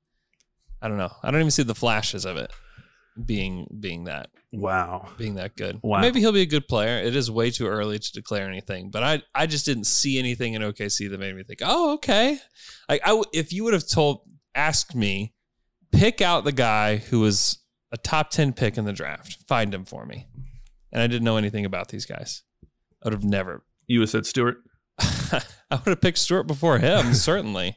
I don't know. I don't even see the flashes of it being, being that. Wow. Being that good. Wow. Maybe he'll be a good player. It is way too early to declare anything, but I, I just didn't see anything in O K C that made me think, oh, okay. Like I, if you would have told, asked me, pick out the guy who was a top ten pick in the draft, find him for me. And I didn't know anything about these guys. I would have never. You would have said Stewart? I would have picked Stewart before him, certainly.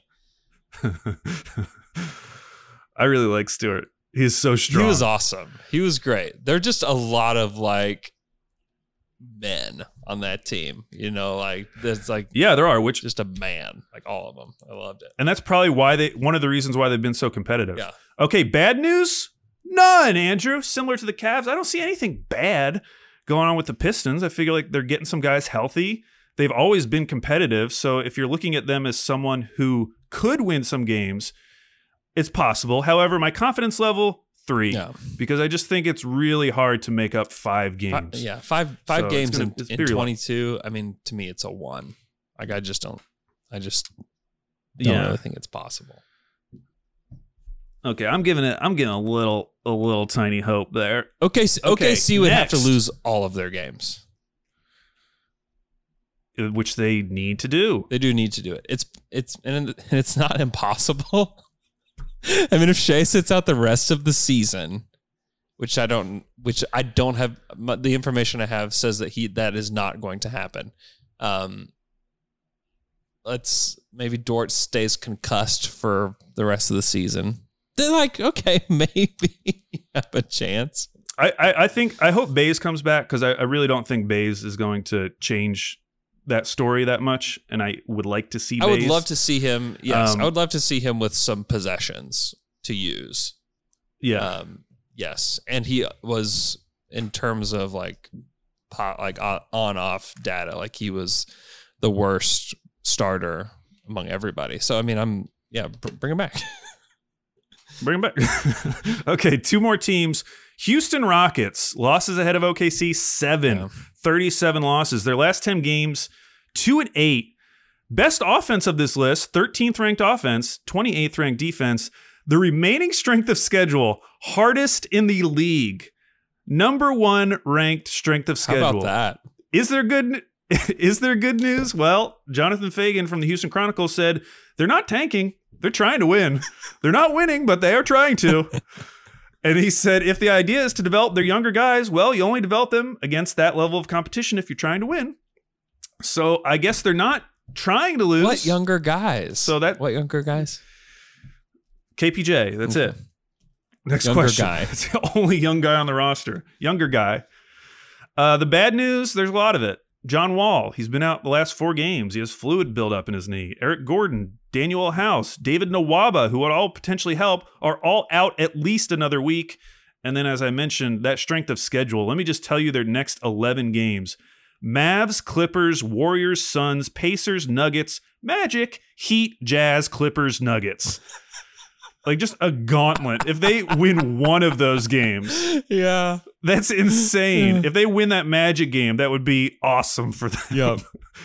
I really like Stewart. He's so strong. He was awesome. He was great. There are just a lot of like men on that team. You know, like there's like yeah, there are. Which just a man, like all of them. I loved it, and that's probably why they. One of the reasons why they've been so competitive. Yeah. Okay. Bad news? None, Andrew. Similar to the Cavs, I don't see anything bad going on with the Pistons. I figure like they're getting some guys healthy. They've always been competitive. So if you're looking at them as someone who could win some games, it's possible. However, my confidence level, three. Yeah. Because I just think it's really hard to make up five games. Five, yeah, five five so games gonna, in, in twenty-two. Low. I mean, to me, it's a one. Like I just don't, I just don't yeah. really think it's possible. Okay, I'm giving it. I'm giving a little, a little tiny hope there. Okay, so okay. O K C would next. have to lose all of their games, which they need to do. They do need to do it. It's it's and it's not impossible. I mean, if Shea sits out the rest of the season, which I don't, which I don't have, the information I have says that he that is not going to happen. Um, let's maybe Dort stays concussed for the rest of the season. They're like, okay, maybe you have a chance. I, I, I think I hope Baze comes back because I, I really don't think Baze is going to change that story that much, and I would like to see. I Baze. would love to see him. Yes, um, I would love to see him with some possessions to use. Yeah. Um, yes, and he was in terms of like, pot, like on off data, like he was the worst starter among everybody. So I mean, I'm yeah, bring him back. Bring him back. Okay, two more teams. Houston Rockets, losses ahead of O K C, seven. Yeah. thirty-seven losses. Their last ten games, two and eight. Best offense of this list, thirteenth ranked offense, twenty-eighth ranked defense. The remaining strength of schedule, hardest in the league. Number one ranked strength of schedule. How about that? Is there good is there good news? Well, Jonathan Fagan from the Houston Chronicle said they're not tanking. They're trying to win. They're not winning, but they are trying to. And he said, if the idea is to develop their younger guys, well, you only develop them against that level of competition if you're trying to win. So I guess they're not trying to lose. What younger guys? So that what younger guys? K P J, that's okay. it. Next Younger question. guy. It's the only young guy on the roster. Younger guy. Uh, the bad news, there's a lot of it. John Wall, he's been out the last four games. He has fluid buildup in his knee. Eric Gordon, Daniel House, David Nwaba, who would all potentially help, are all out at least another week. And then, as I mentioned, that strength of schedule. Let me just tell you their next eleven games. Mavs, Clippers, Warriors, Suns, Pacers, Nuggets, Magic, Heat, Jazz, Clippers, Nuggets. Like just a gauntlet. If they win one of those games, Yeah. that's insane. If they win that Magic game, that would be awesome for them. Yep.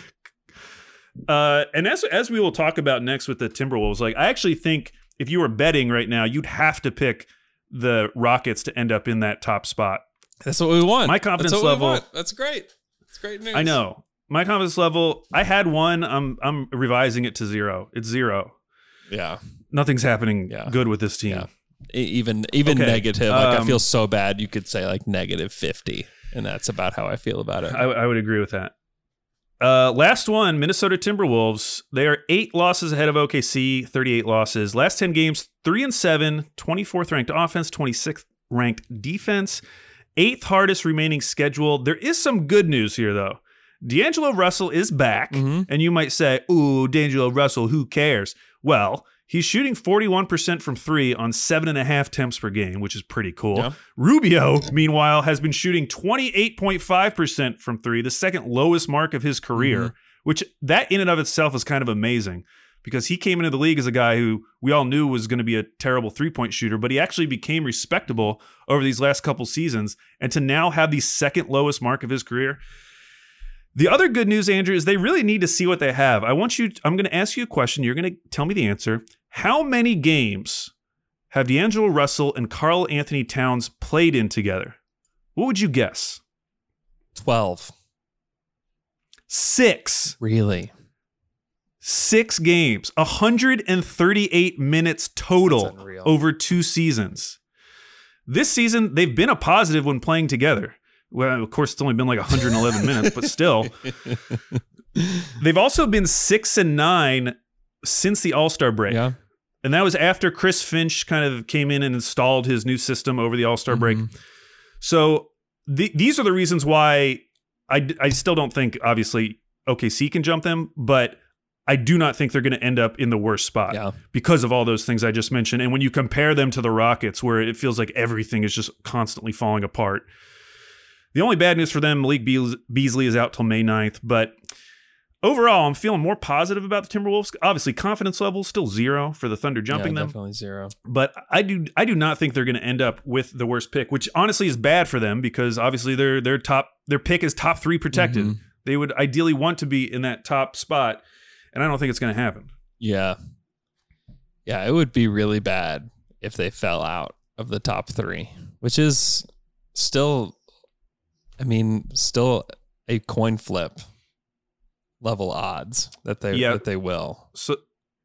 Uh, and as as we will talk about next with the Timberwolves, like I actually think if you were betting right now, you'd have to pick the Rockets to end up in that top spot. That's what we want. My confidence That's what we level- want. That's great. That's great news. I know. My confidence level, I had one. I'm I'm revising it to zero. It's zero. Yeah. Nothing's happening Yeah. good with this team. Yeah. E- Even even Okay, negative. Like I um, feel so bad. You could say like negative fifty, and that's about how I feel about it. I, I would agree with that. Uh, last one, Minnesota Timberwolves. They are eight losses ahead of O K C, thirty-eight losses. Last ten games, three and seven, twenty-fourth ranked offense, twenty-sixth ranked defense, eighth hardest remaining schedule. There is some good news here, though. D'Angelo Russell is back, Mhm. and you might say, ooh, D'Angelo Russell, who cares? Well, he's shooting forty-one percent from three on seven and a half attempts per game, which is pretty cool. Yeah. Rubio, meanwhile, has been shooting twenty-eight point five percent from three, the second lowest mark of his career, Mhm. which that in and of itself is kind of amazing because he came into the league as a guy who we all knew was going to be a terrible three-point shooter, but he actually became respectable over these last couple seasons. And to now have the second lowest mark of his career. The other good news, Andrew, is they really need to see what they have. I want you, I'm going to ask you a question. You're going to tell me the answer. How many games have D'Angelo Russell and Karl Anthony Towns played in together? What would you guess? twelve. Six. Really? Six games. one hundred thirty-eight minutes total That's unreal. over two seasons. This season, they've been a positive when playing together. Well, of course, it's only been like one hundred eleven minutes, but still. They've also been six and nine since the All-Star break. Yeah. And that was after Chris Finch kind of came in and installed his new system over the All-Star break. Mhm. So the, these are the reasons why I, I still don't think, obviously, O K C can jump them, but I do not think they're going to end up in the worst spot Yeah. because of all those things I just mentioned. And when you compare them to the Rockets, where it feels like everything is just constantly falling apart. The only bad news for them, Malik Beas- Beasley is out till May ninth, but overall, I'm feeling more positive about the Timberwolves. Obviously, confidence level still zero for the Thunder jumping yeah, them. Definitely zero. But I do I do not think they're going to end up with the worst pick, which honestly is bad for them because obviously their their top their pick is top three protected. Mhm. They would ideally want to be in that top spot, and I don't think it's going to happen. Yeah. Yeah, it would be really bad if they fell out of the top three, which is still, I mean, still a coin flip level odds that they Yeah. that they will. So,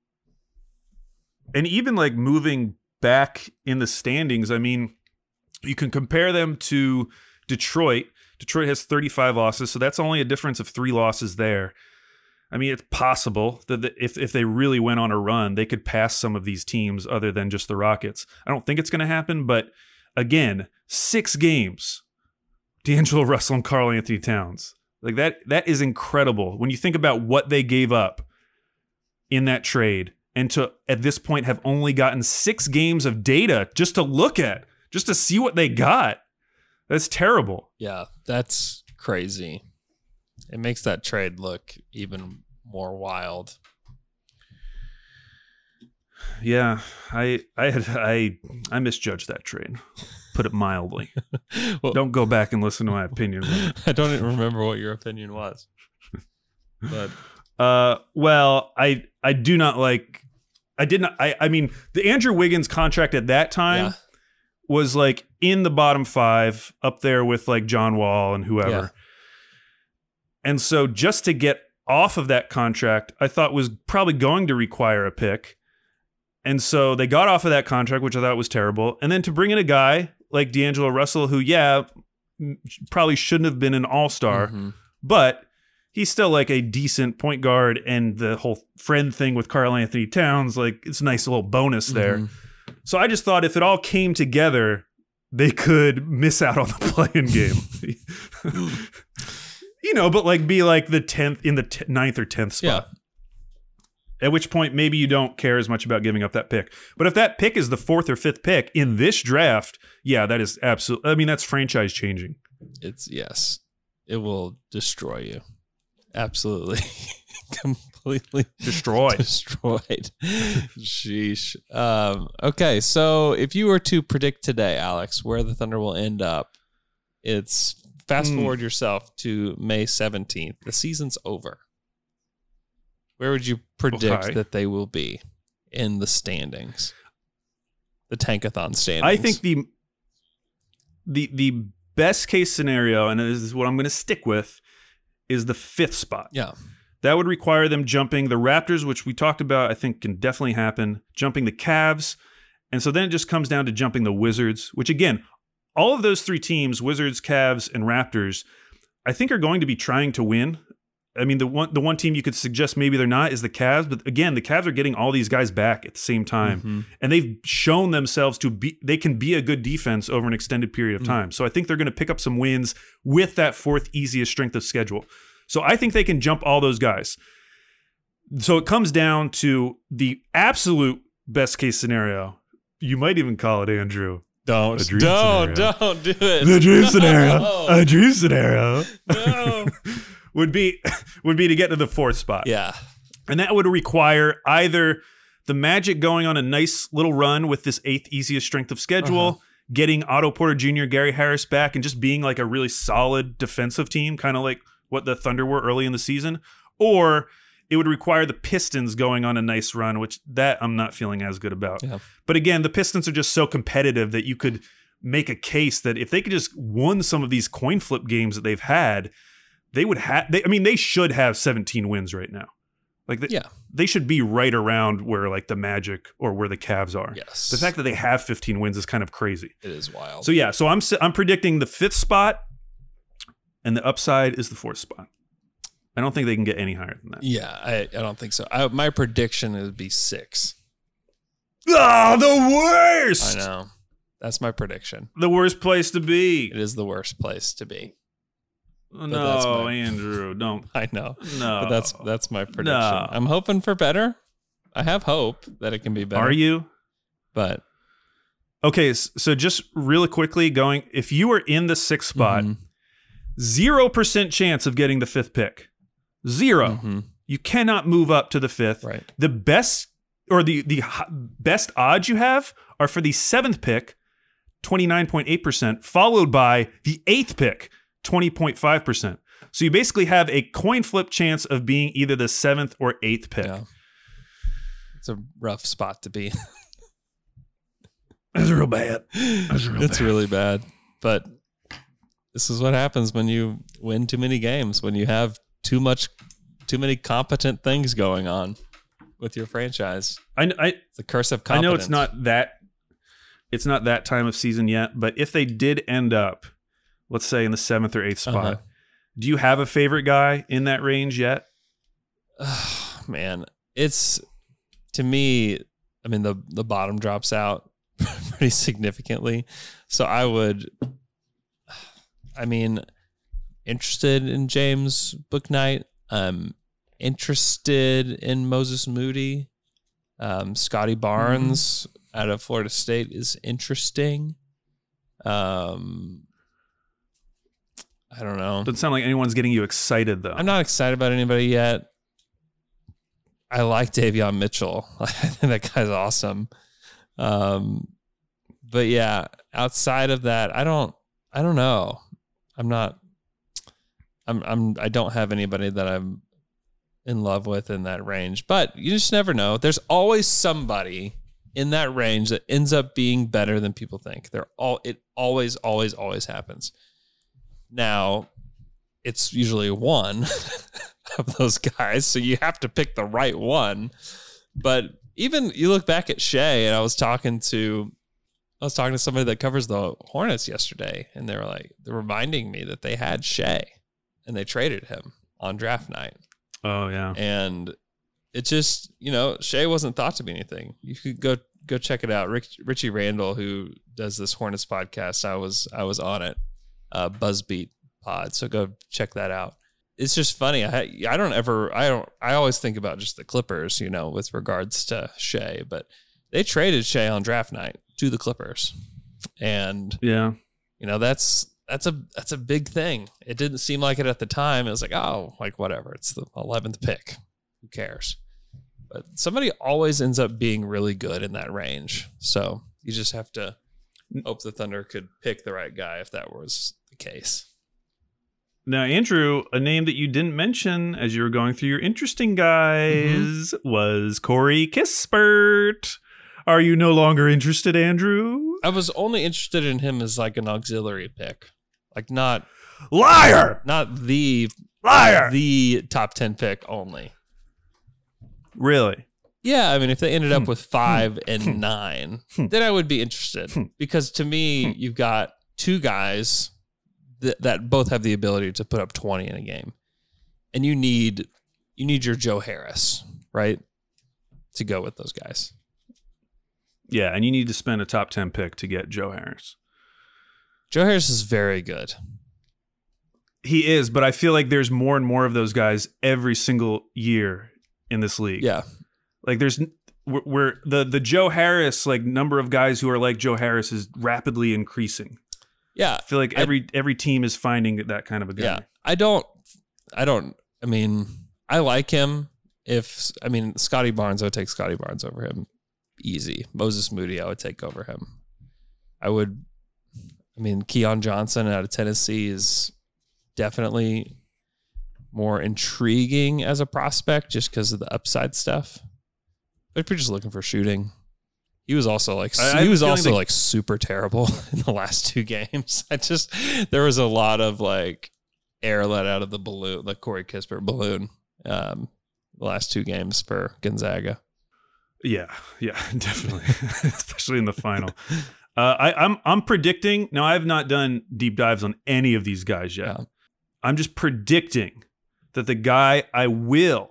and even like moving back in the standings, I mean, you can compare them to Detroit. Detroit has thirty-five losses, so that's only a difference of three losses there. I mean, it's possible that the, if if they really went on a run, they could pass some of these teams other than just the Rockets. I don't think it's going to happen, but again, six games, D'Angelo Russell and Karl Anthony Towns. Like that, that is incredible when you think about what they gave up in that trade, and to at this point have only gotten six games of data just to look at, just to see what they got. That's terrible. Yeah, that's crazy. It makes that trade look even more wild. Yeah, I I had I I misjudged that trade. Put it mildly. Well, Don't go back and listen to my opinion. I don't even remember what your opinion was. But Uh, well, I I do not like. I did not. I I mean, the Andrew Wiggins contract at that time yeah, was like in the bottom five, up there with like John Wall and whoever. Yeah. And so just to get off of that contract, I thought was probably going to require a pick. And so they got off of that contract, which I thought was terrible. And then to bring in a guy like D'Angelo Russell, who, yeah, m- probably shouldn't have been an all-star, Mhm. but he's still like a decent point guard, and the whole friend thing with Karl Anthony Towns, like it's a nice little bonus there. Mhm. So I just thought if it all came together, they could miss out on the play-in game. You know, but like be like the tenth in the t- ninth or tenth spot. Yeah. At which point, maybe you don't care as much about giving up that pick. But if that pick is the fourth or fifth pick in this draft, yeah, that is absolutely. I mean, that's franchise changing. It's yes, it will destroy you. Absolutely, completely destroyed. Destroyed. Sheesh. Um, okay, so if you were to predict today, Alex, where the Thunder will end up, it's fast mm. forward yourself to May seventeenth. The season's over. Where would you predict okay. that they will be in the standings? The Tankathon standings. I think the the the best case scenario, and this is what I'm going to stick with, is the fifth spot. Yeah. That would require them jumping the Raptors, which we talked about, I think can definitely happen, jumping the Cavs. And so then it just comes down to jumping the Wizards, which again, all of those three teams, Wizards, Cavs, and Raptors, I think are going to be trying to win. I mean, the one the one team you could suggest maybe they're not is the Cavs. But again, the Cavs are getting all these guys back at the same time. Mm-hmm. And they've shown themselves to be, they can be a good defense over an extended period of time. Mm-hmm. So I think they're going to pick up some wins with that fourth easiest strength of schedule. So I think they can jump all those guys. So it comes down to the absolute best case scenario. You might even call it, Andrew. Don't, don't, scenario. don't do it. The dream scenario. No. A dream scenario. No. would be would be to get to the fourth spot. Yeah. And that would require either the Magic going on a nice little run with this eighth easiest strength of schedule, uh-huh. getting Otto Porter Junior, Gary Harris back, and just being like a really solid defensive team, kind of like what the Thunder were early in the season, or it would require the Pistons going on a nice run, which that I'm not feeling as good about. Yeah. But again, the Pistons are just so competitive that you could make a case that if they could just win some of these coin flip games that they've had, they would have. I mean, they should have seventeen wins right now. Like, they, yeah, they should be right around where like the Magic or where the Cavs are. Yes. The fact that they have fifteen wins is kind of crazy. It is wild. So yeah, so I'm I'm predicting the fifth spot, and the upside is the fourth spot. I don't think they can get any higher than that. Yeah, I, I don't think so. I, my prediction would be six. Ah, oh, the worst. I know. That's my prediction. The worst place to be. It is the worst place to be. But no, my, Andrew, don't. I know. No. But that's that's my prediction. No. I'm hoping for better. I have hope that it can be better. Are you? But okay, so just really quickly going, if you were in the sixth spot, zero mm-hmm. percent chance of getting the fifth pick. Zero. Mm-hmm. You cannot move up to the fifth. Right. The best or the the best odds you have are for the seventh pick, twenty-nine point eight percent, followed by the eighth pick, twenty point five percent. So you basically have a coin flip chance of being either the seventh or eighth pick. Yeah. It's a rough spot to be. That's real bad. That's real it's bad. really bad. But this is what happens when you win too many games, when you have too much, too many competent things going on with your franchise. I, I it's the curse of competence. I know it's not that, it's not that time of season yet, but if they did end up, let's say in the seventh or eighth spot, uh-huh. do you have a favorite guy in that range yet? Oh, man, it's to me. I mean, the the bottom drops out pretty significantly, so I would. I mean, interested in James Bouknight. Um, interested in Moses Moody. Um, Scotty Barnes mm-hmm. out of Florida State is interesting. Um. I don't know. Doesn't sound like anyone's getting you excited, though. I'm not excited about anybody yet. I like Davion Mitchell. I think that guy's awesome. Um, but yeah, outside of that, I don't. I don't know. I'm not. I'm. I'm. I don't have anybody that I'm in love with in that range. But you just never know. There's always somebody in that range that ends up being better than people think. They're all. It always, always, always happens. Now, it's usually one of those guys, so you have to pick the right one. But even you look back at Shea, and I was talking to, I was talking to somebody that covers the Hornets yesterday, and they were like, they're reminding me that they had Shea, and they traded him on draft night. Oh yeah, and it just, you know, Shea wasn't thought to be anything. You could go go check it out. Rick, Richie Randall, who does this Hornets podcast, I was I was on it, uh, Buzzbeat pod. So go check that out. It's just funny. I I don't ever I don't I always think about just the Clippers, you know, with regards to Shea, but they traded Shea on draft night to the Clippers, and yeah, you know that's that's a that's a big thing. It didn't seem like it at the time. It was like, oh, like whatever. It's the eleventh pick. Who cares? But somebody always ends up being really good in that range. So you just have to hope the Thunder could pick the right guy if that was the case. Now, Andrew, a name that you didn't mention as you were going through your interesting guys mm-hmm. was Corey Kispert. Are you no longer interested, Andrew? I was only interested in him as like an auxiliary pick. Like not... Liar! Not the... Liar! The top ten pick only. Really? Yeah, I mean, if they ended up with five and nine, then I would be interested. Because to me, you've got two guys that, that both have the ability to put up twenty in a game. And you need you need your Joe Harris, right? To go with those guys. Yeah, and you need to spend a top ten pick to get Joe Harris. Joe Harris is very good. He is, but I feel like there's more and more of those guys every single year in this league. Yeah. Like there's we're, we're the the Joe Harris like number of guys who are like Joe Harris is rapidly increasing. Yeah. I feel like every I, every team is finding that kind of a guy. Yeah. I don't I don't I mean, I like him. If I mean Scotty Barnes, I would take Scotty Barnes over him. Easy. Moses Moody, I would take over him. I would I mean, Keon Johnson out of Tennessee is definitely more intriguing as a prospect just because of the upside stuff. But if you're just looking for shooting, he was also like I, he was also like super terrible in the last two games. I just there was a lot of like air let out of the balloon, the Corey Kispert balloon, um, the last two games for Gonzaga. Yeah, yeah, definitely, especially in the final. Uh, I, I'm I'm predicting. Now I have not done deep dives on any of these guys yet. Yeah. I'm just predicting that the guy I will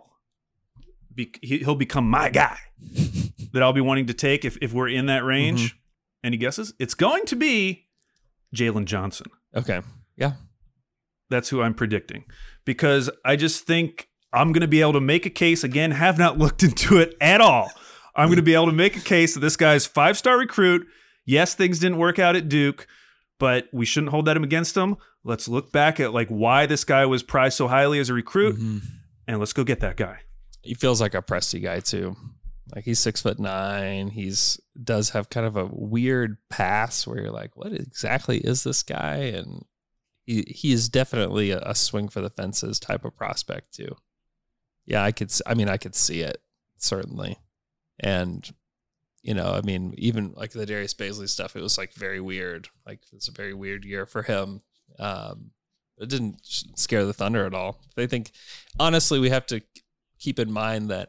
be, he, he'll become my guy that I'll be wanting to take if, if we're in that range. Mm-hmm. Any guesses? It's going to be Jalen Johnson. Okay. Yeah. That's who I'm predicting because I just think I'm going to be able to make a case. Again, have not looked into it at all. I'm going to be able to make a case that this guy's five-star recruit. Yes, things didn't work out at Duke, but we shouldn't hold that against him. Let's look back at like why this guy was prized so highly as a recruit, mm-hmm. and let's go get that guy. He feels like a Presti guy too. Like he's six foot nine. He's does have kind of a weird pass where you're like, what exactly is this guy? And he he is definitely a, a swing for the fences type of prospect too. Yeah, I could. I mean, I could see it certainly, and. You know, I mean, even like the Darius Baisley stuff, it was like very weird. Like it's a very weird year for him. Um, it didn't scare the Thunder at all. They think, honestly, we have to keep in mind that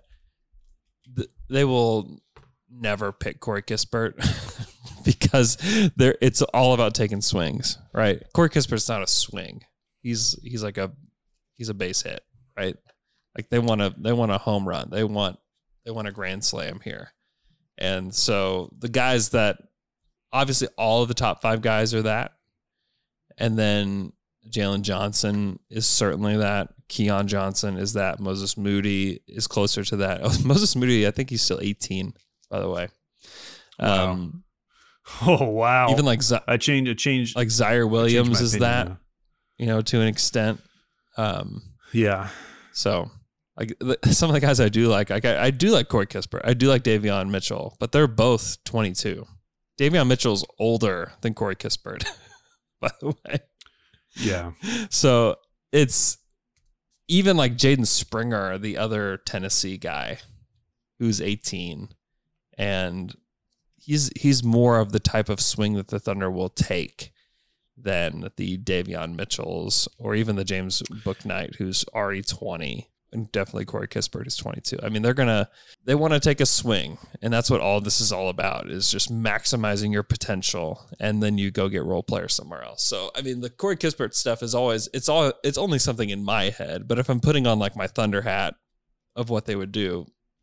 th- they will never pick Corey Kispert because they're it's all about taking swings, right? Corey Kispert's not a swing. He's he's like a he's a base hit, right? Like they want to they want a home run. They want they want a grand slam here. And so the guys that obviously all of the top five guys are that. And then Jalen Johnson is certainly that. Keon Johnson is that. Moses Moody is closer to that. Oh, Moses Moody, I think he's still eighteen, by the way. Wow. Um, oh, wow. Even like Z- I changed, I changed. Like Zaire Williams is opinion, that, yeah. You know, to an extent. Um, yeah. So. Like some of the guys I do like, like I, I do like Corey Kispert. I do like Davion Mitchell, but they're both twenty-two. Davion Mitchell's older than Corey Kispert, by the way. Yeah. So it's even like Jaden Springer, the other Tennessee guy, who's eighteen, and he's he's more of the type of swing that the Thunder will take than the Davion Mitchells or even the James Bouknight, who's already twenty. And definitely Corey Kispert is twenty-two. I mean, they're going to, they want to take a swing. And that's what all this is all about, is just maximizing your potential. And then you go get role players somewhere else. So, I mean, the Corey Kispert stuff is always, it's all, it's only something in my head. But if I'm putting on like my Thunder hat of what they would do,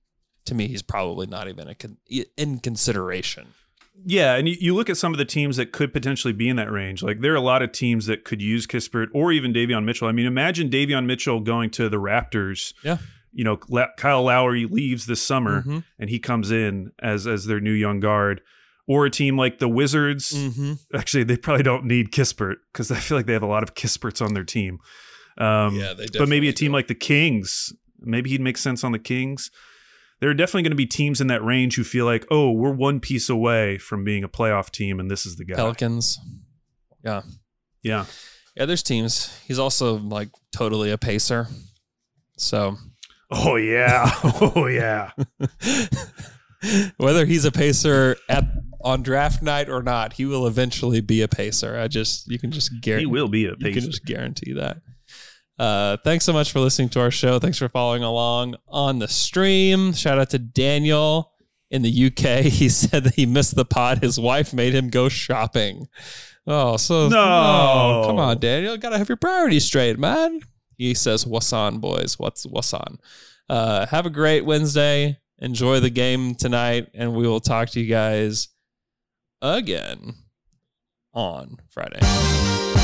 to me, he's probably not even a con- in consideration. Yeah, and you, you look at some of the teams that could potentially be in that range. Like there are a lot of teams that could use Kispert or even Davion Mitchell. I mean, imagine Davion Mitchell going to the Raptors. Yeah. You know, La- Kyle Lowry leaves this summer Mm-hmm. and he comes in as as their new young guard. Or a team like the Wizards. Mm-hmm. Actually, they probably don't need Kispert because I feel like they have a lot of Kisperts on their team. Um, yeah, they but maybe a definitely team do. like the Kings. Maybe he'd make sense on the Kings. There are definitely going to be teams in that range who feel like, oh, we're one piece away from being a playoff team, and this is the guy. Pelicans. Yeah. Yeah. Yeah, there's teams. He's also like totally a pacer. So. Oh, yeah. Oh, yeah. Whether he's a pacer at on draft night or not, he will eventually be a pacer. I just you can just guarantee He will be a pacer. You can just guarantee that. Uh, thanks so much for listening to our show. Thanks for following along on the stream. Shout out to Daniel in the U K. He said that he missed the pod. His wife made him go shopping. Oh, so No. oh, come on, Daniel. Gotta have your priorities straight, man. He says, "What's on, boys? What's what's on?" Uh, have a great Wednesday. Enjoy the game tonight, and we will talk to you guys again on Friday.